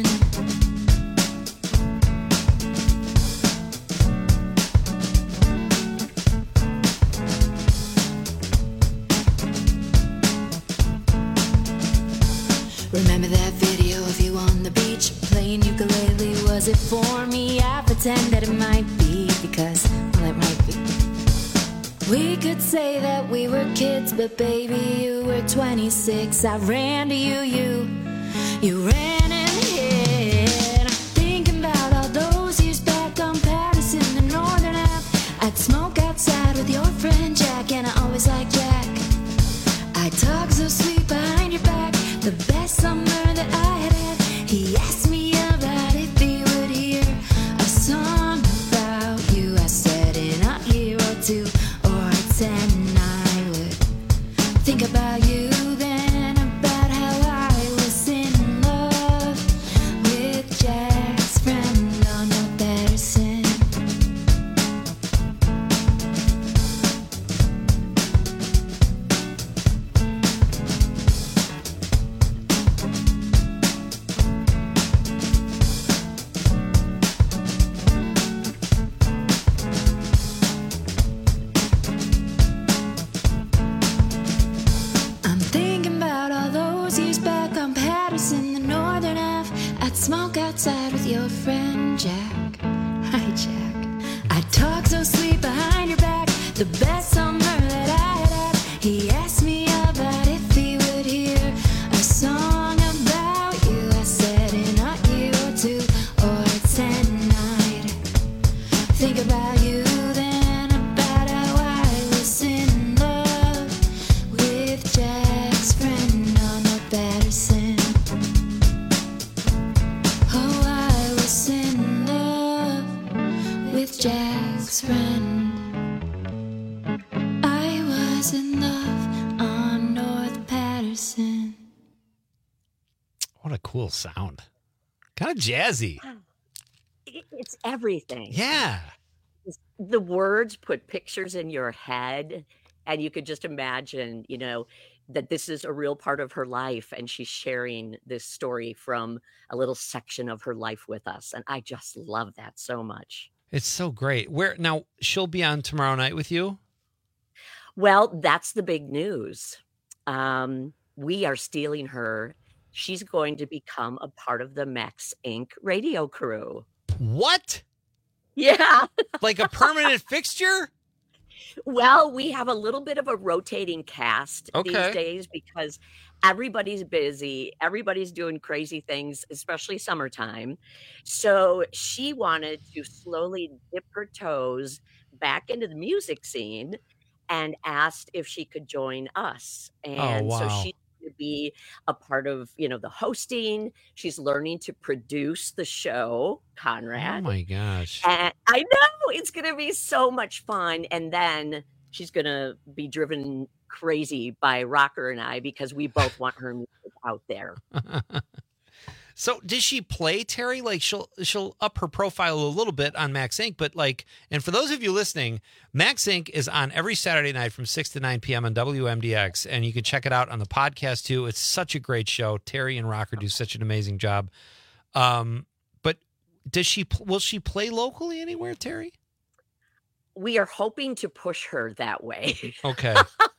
Remember that video of you on the beach playing ukulele? Was it for me? I pretend that it might be, because, well, it might be. We could say that we were kids, but baby, you were twenty-six. I ran to you, you, you ran and hid. I'm thinking about all those years back on Patterson, the Northern Ave. I'd smoke outside with your friend Jack, and I always liked Jack. I talk so sweet behind your back, the best summer that I had had. He asked me about if he would hear a song about you. I said in a year or two or ten, I would think about you then, about how I was in love with your friend Jack. Hi, Jack. I talk so sweet behind your back, the best summer that I had had. He asked me about if he would hear a song about you. I said in a year or two or ten, I'd think about you then, about how I was in love with Jack's friend on the Patterson. Oh, I was in love with Jack's friend. I was in love on North Patterson. What a cool sound. Kind of jazzy. It- It's everything. Yeah. The words put pictures in your head, and you could just imagine, you know, that this is a real part of her life, and she's sharing this story from a little section of her life with us. And I just love that so much. It's so great. Where now she'll be on tomorrow night with you? Well, that's the big news. Um, we are stealing her. She's going to become a part of the Max Incorporated radio crew. What? Yeah. Like a permanent fixture? Well, we have a little bit of a rotating cast Okay. these days because everybody's busy. Everybody's doing crazy things, especially summertime. So she wanted to slowly dip her toes back into the music scene and asked if she could join us. And so wow. she's going to be a part of, you know, the hosting. She's learning to produce the show, Oh Conrad. my gosh. And I know it's going to be so much fun. And then she's going to be driven crazy by Rocker and I because we both want her music out there. So does she play, Terry? Like she'll she'll up her profile a little bit on Max Inc. But like, and for those of you listening, Max Inc. is on every Saturday night from six to nine p.m. on W M D X, and you can check it out on the podcast too. It's such a great show. Terry and Rocker do such an amazing job. Um, but does she will she play locally anywhere, Terry? We are hoping to push her that way. Okay.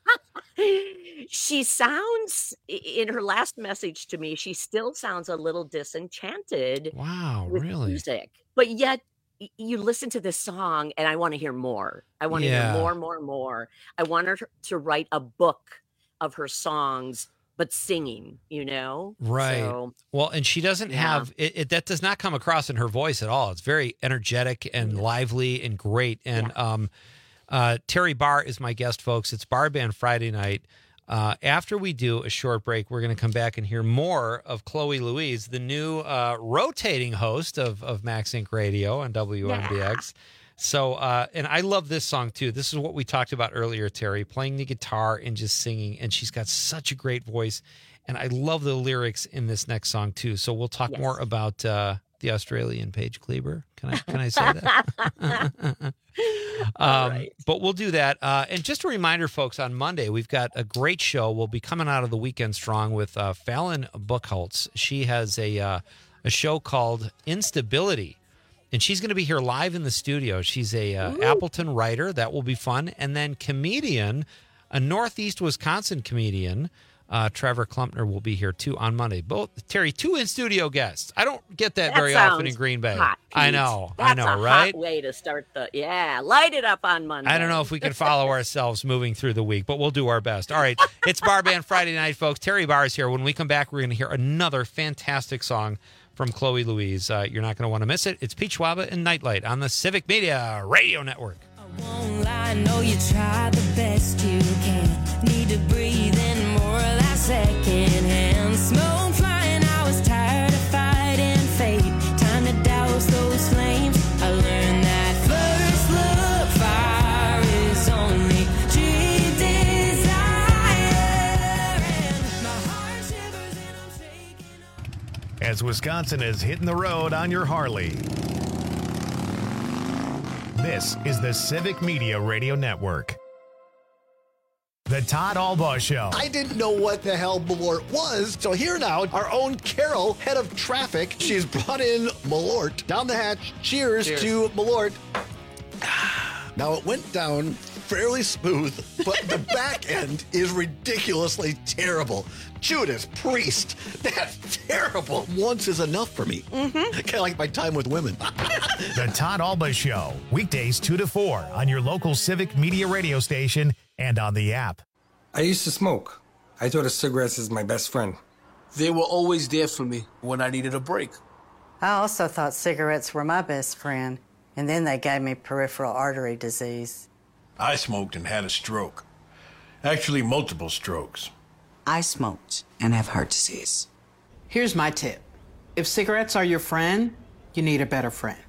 She sounds, in her last message to me, she still sounds a little disenchanted Wow, with really? music. But yet, y- you listen to this song, and I want to hear more. I want to Yeah. hear more, more, more. I want her to write a book of her songs, but singing, you know? Right. So, Well, and she doesn't yeah. have it, it. That does not come across in her voice at all. It's very energetic and lively and great. And um, uh, Terry Barr is my guest, folks. It's Bar Band Friday night. Uh, after we do a short break, we're going to come back and hear more of Chloe Louise, the new uh, rotating host of of Max Incorporated Radio on W M D X. So, uh, and I love this song too. This is what we talked about earlier, Terry, playing the guitar and just singing. And she's got such a great voice. And I love the lyrics in this next song too. So we'll talk Yes. more about uh, the Australian Paige Kleber. Can I can I say that? um, But we'll do that. Uh, and just a reminder, folks, on Monday, we've got a great show. We'll be coming out of the weekend strong with uh, Fallon Buchholz. She has a uh, a show called Instability. And she's going to be here live in the studio. She's a uh, Appleton writer. That will be fun. And then comedian, a Northeast Wisconsin comedian, uh, Trevor Klumpner will be here too on Monday. Both Terry, two in studio guests. I don't get that, That very often in sounds Green Bay. hot, I Pete. know, That's I know, a right? hot way to start the, yeah, light it up on Monday. I don't know if we can follow ourselves moving through the week, but we'll do our best. All right, it's Bar Band Friday night, folks. Terry Barr is here. When we come back, we're going to hear another fantastic song from Chloe Louise. Uh, you're not going to want to miss it. It's Pete Schwaba and Nightlight on the Civic Media Radio Network. Won't lie, I know you try the best you can. Need to breathe in more of that secondhand smoke flying. I was tired of fighting fate. Time to douse those flames. I learned that first look fire is only cheap desire. And my heart shivers and I'm shaking. As Wisconsin is hitting the road on your Harley. This is the Civic Media Radio Network. The Todd Albaugh Show. I didn't know what the hell Malort was, so here now, our own Carol, head of traffic, she's brought in Malort down the hatch. Cheers, Cheers. to Malort. Now, it went down fairly smooth, but the back end is ridiculously terrible. Judas Priest, that's terrible. Once is enough for me. Mm-hmm. Kind of like my time with women. The Todd Alba Show, weekdays two to four on your local Civic Media radio station and on the app. I used to smoke. I thought of cigarettes as my best friend. They were always there for me when I needed a break. I also thought cigarettes were my best friend, and then they gave me peripheral artery disease. I smoked and had a stroke. Actually, multiple strokes. I smoked and have heart disease. Here's my tip. If cigarettes are your friend, you need a better friend.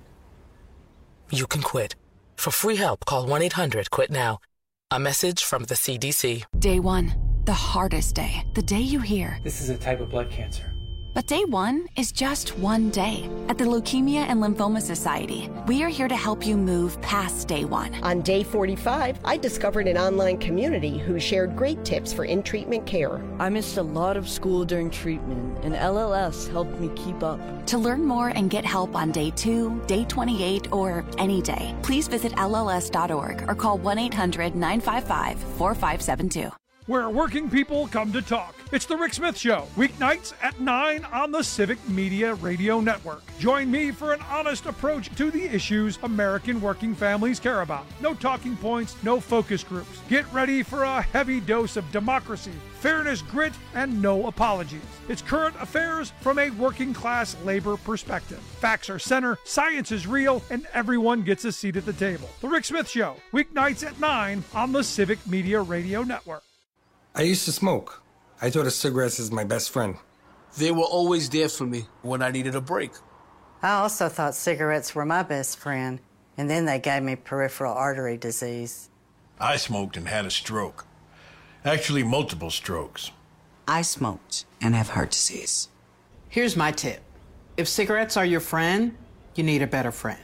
You can quit. For free help, call one eight hundred quit now. A message from the C D C. Day one, the hardest day. The day you hear, this is a type of blood cancer. But day one is just one day. At the Leukemia and Lymphoma Society, we are here to help you move past day one. On day forty-five, I discovered an online community who shared great tips for in-treatment care. I missed a lot of school during treatment, and L L S helped me keep up. To learn more and get help on day two, day twenty-eight, or any day, please visit L L S dot org or call one eight hundred nine five five four five seven two. Where working people come to talk. It's The Rick Smith Show, weeknights at nine on the Civic Media Radio Network. Join me for an honest approach to the issues American working families care about. No talking points, no focus groups. Get ready for a heavy dose of democracy, fairness, grit, and no apologies. It's current affairs from a working class labor perspective. Facts are center, science is real, and everyone gets a seat at the table. The Rick Smith Show, weeknights at nine on the Civic Media Radio Network. I used to smoke. I thought of cigarettes as my best friend. They were always there for me when I needed a break. I also thought cigarettes were my best friend, and then they gave me peripheral artery disease. I smoked and had a stroke. Actually, multiple strokes. I smoked and have heart disease. Here's my tip. If cigarettes are your friend, you need a better friend.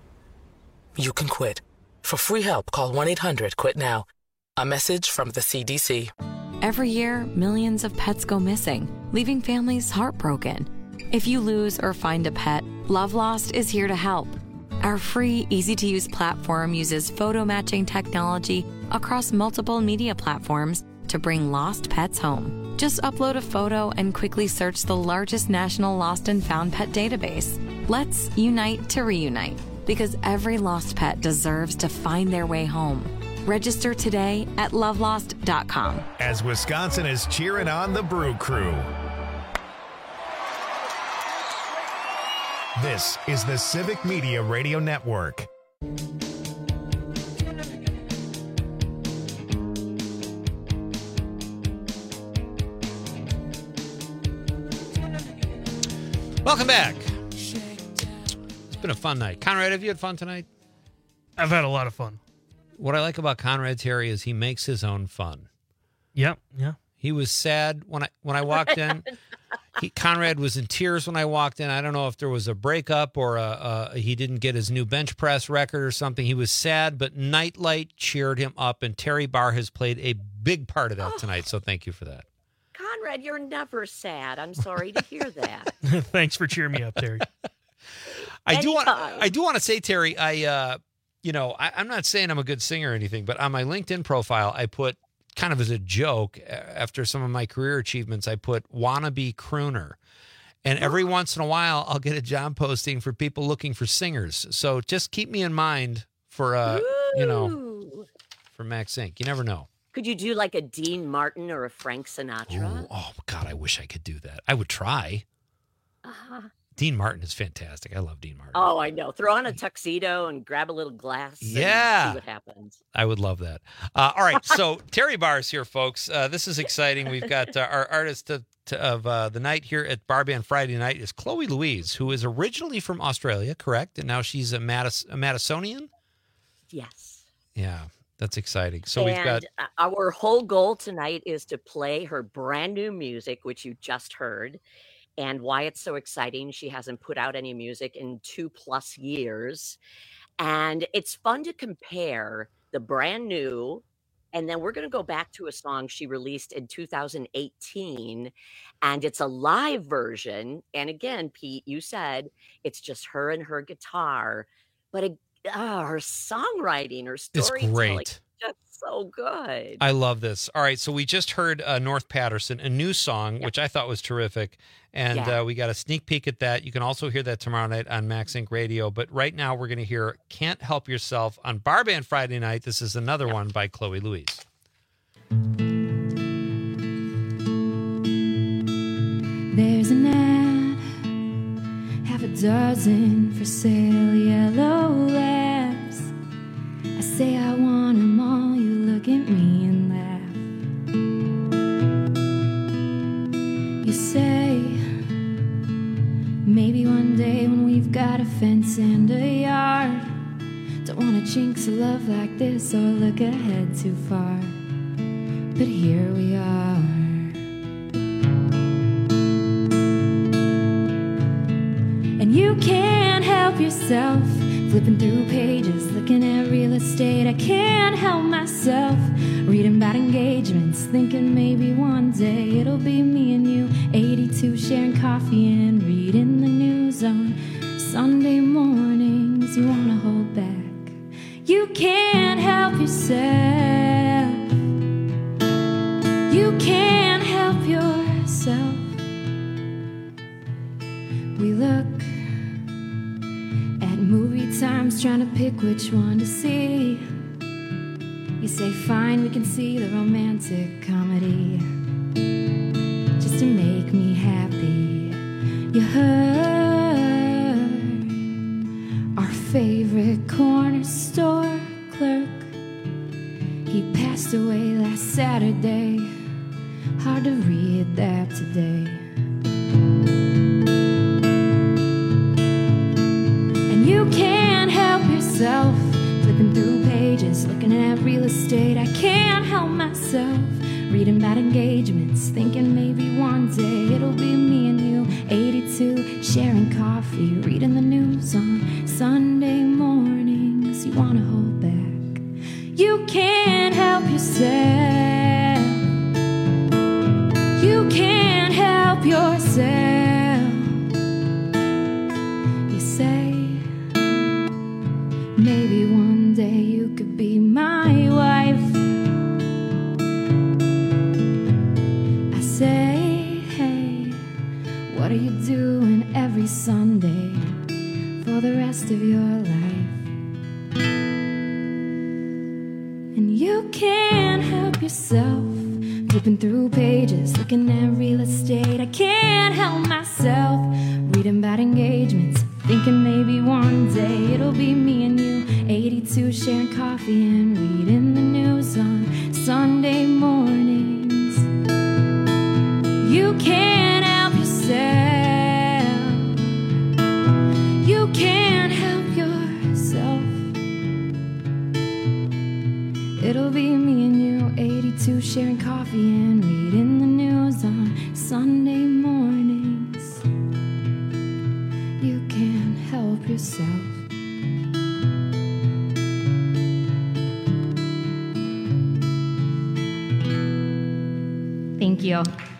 You can quit. For free help, call one eight hundred quit now. A message from the C D C. Every year, millions of pets go missing, leaving families heartbroken. If you lose or find a pet, Love Lost is here to help. Our free, easy-to-use platform uses photo matching technology across multiple media platforms to bring lost pets home. Just upload a photo and quickly search the largest national lost and found pet database. Let's unite to reunite, because every lost pet deserves to find their way home. Register today at love lost dot com. As Wisconsin is cheering on the Brew Crew. This is the Civic Media Radio Network. Welcome back. It's been a fun night. Conrad, have you had fun tonight? I've had a lot of fun. What I like about Conrad Terry is he makes his own fun. Yep, yeah. He was sad when I when I walked in. He, Conrad was in tears when I walked in. I don't know if there was a breakup or a, a, he didn't get his new bench press record or something. He was sad, but Nightlight cheered him up, and Terry Barr has played a big part of that oh. tonight, so thank you for that. Conrad, you're never sad. I'm sorry to hear that. Thanks for cheering me up, Terry. I do want I do want to say, Terry, I uh, you know, I, I'm not saying I'm a good singer or anything, but on my LinkedIn profile, I put kind of as a joke after some of my career achievements, I put wannabe crooner. And every once in a while, I'll get a job posting for people looking for singers. So just keep me in mind for, uh, you know, for Max Incorporated. You never know. Could you do like a Dean Martin or a Frank Sinatra? Ooh, oh, God, I wish I could do that. I would try. Uh-huh. Dean Martin is fantastic. I love Dean Martin. Oh, I know. Throw on a tuxedo and grab a little glass. Yeah. And see what happens. I would love that. Uh, all right. So Terry Barr is here, folks. Uh, this is exciting. We've got uh, our artist of, of uh, the night here at Bar Band Friday night is Chloe Louise, who is originally from Australia, correct? And now she's a, Madis- a Madisonian? Yes. Yeah. That's exciting. So and we've got our whole goal tonight is to play her brand new music, which you just heard. And why it's so exciting, she hasn't put out any music in two plus years. And it's fun to compare the brand new, and then we're going to go back to a song she released in two thousand eighteen, and it's a live version. And again, Pete, you said it's just her and her guitar, but it, oh, her songwriting, her storytelling, it's great. That's so good. I love this. All right, so we just heard uh, North Patterson, a new song, Yeah. which I thought was terrific. And Yeah. uh, we got a sneak peek at that. You can also hear that tomorrow night on Max Inc Radio. But right now, we're going to hear Can't Help Yourself on Bar Band Friday night. This is another one by Chloe Louise. There's an ad, half a dozen for sale yellow labs. I say I want 'em all, you look at me and laugh. You say, maybe one day when we've got a fence and a yard. Don't wanna jinx a love like this or look ahead too far. But here we are. And you can't help yourself, flipping through pages, looking at real estate. I can't help myself, reading about engagements, thinking maybe one day it'll be me and you, eighty-two, sharing coffee and reading the news on Sunday mornings. You wanna hold back, you can't help yourself. You can't help yourself. We look at movie times, trying to pick which one to see. You say, fine, we can see the romantic comedy, just to make me happy. You heard our favorite corner store clerk, he passed away last Saturday. Hard to read that today. And you can't help yourself, flipping through pages, looking at real estate. I can't help myself, reading about engagements, thinking maybe one day it'll be me and you, eighty-two, sharing coffee, reading the news on Sunday mornings. You wanna hold back, you can't help yourself. You can't help yourself. You say, maybe one day you could be my wife. I say, hey, what are you doing every Sunday for the rest of your life? And you can't help yourself, flipping through pages, looking at real estate. I can't help myself, reading about engagements, thinking maybe one day it'll be me and you, eighty-two, sharing coffee and reading the news on Sunday mornings. You can't help yourself. You can't help yourself. It'll be me and you, eighty-two, sharing coffee and reading the news on Sunday mornings. You can't help yourself. Thank you.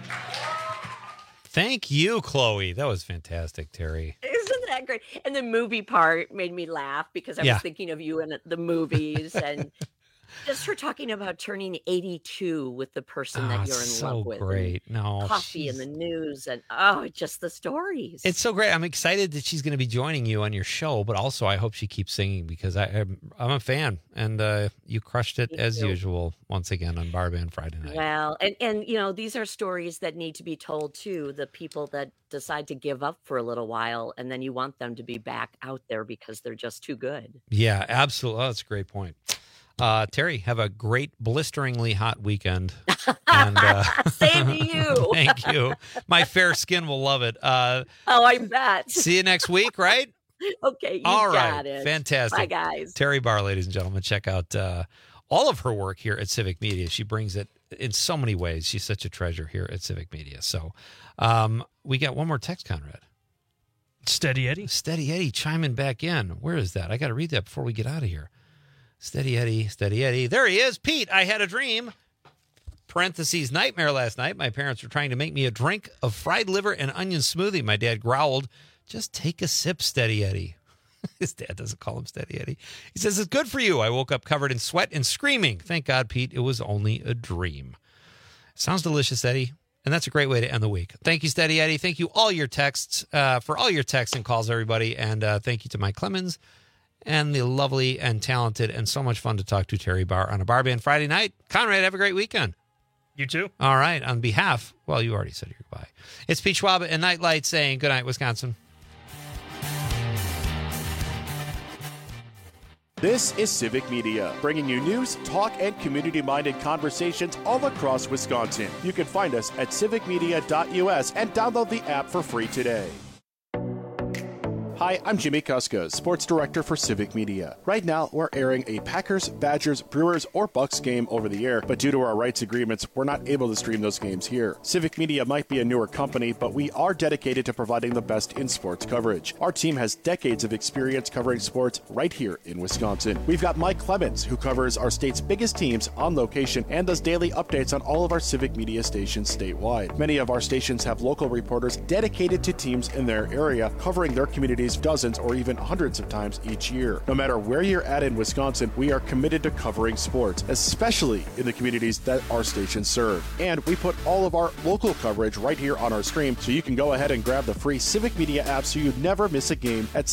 Thank you, Chloe. That was fantastic, Terry. Isn't that great? And the movie part made me laugh because I Yeah. was thinking of you in the movies and just her talking about turning eighty-two with the person Oh, that you're in so love with. and great. No, coffee and the news and oh, just the stories. It's so great. I'm excited that she's going to be joining you on your show, but also I hope she keeps singing because I, I'm, I'm a fan, and uh, you crushed it Me as too. usual once again on Bar Band Friday night. Well, and and you know, these are stories that need to be told too. The people that decide to give up for a little while, and then you want them to be back out there because they're just too good. Yeah, absolutely. Oh, that's a great point. Uh, Terry, have a great, blisteringly hot weekend. And, uh, Same to you. Thank you. My fair skin will love it. Uh, Oh, I bet. see you next week, right? Okay, you All right. got it. Fantastic. Bye, guys. Terry Barr, ladies and gentlemen, check out uh, all of her work here at Civic Media. She brings it in so many ways. She's such a treasure here at Civic Media. So um, we got one more text, Conrad. Steady Eddie. Steady Eddie chiming back in. Where is that? I got to read that before we get out of here. Steady Eddie, Steady Eddie. There he is. Pete, I had a dream. Parentheses, nightmare last night. My parents were trying to make me a drink of fried liver and onion smoothie. My dad growled, just take a sip, Steady Eddie. His dad doesn't call him Steady Eddie. He says, it's good for you. I woke up covered in sweat and screaming. Thank God, Pete, it was only a dream. Sounds delicious, Eddie. And that's a great way to end the week. Thank you, Steady Eddie. Thank you, all your texts, uh, for all your texts and calls, everybody. And uh, thank you to Mike Clemens and the lovely and talented and so much fun to talk to Terry Barr on a Bar Band Friday night. Conrad, have a great weekend. You too. All right. On behalf, well, you already said your goodbye. It's Pete Schwab and Nightlight saying good night, Wisconsin. This is Civic Media, bringing you news, talk, and community-minded conversations all across Wisconsin. You can find us at civic media dot U S and download the app for free today. Hi, I'm Jimmy Kuskos, Sports Director for Civic Media. Right now, we're airing a Packers, Badgers, Brewers, or Bucks game over the air, but due to our rights agreements, we're not able to stream those games here. Civic Media might be a newer company, but we are dedicated to providing the best in sports coverage. Our team has decades of experience covering sports right here in Wisconsin. We've got Mike Clemens, who covers our state's biggest teams on location and does daily updates on all of our Civic Media stations statewide. Many of our stations have local reporters dedicated to teams in their area, covering their communities dozens or even hundreds of times each year. No matter where you're at in Wisconsin, we are committed to covering sports, especially in the communities that our stations serve. And we put all of our local coverage right here on our stream, so you can go ahead and grab the free Civic Media app so you never miss a game at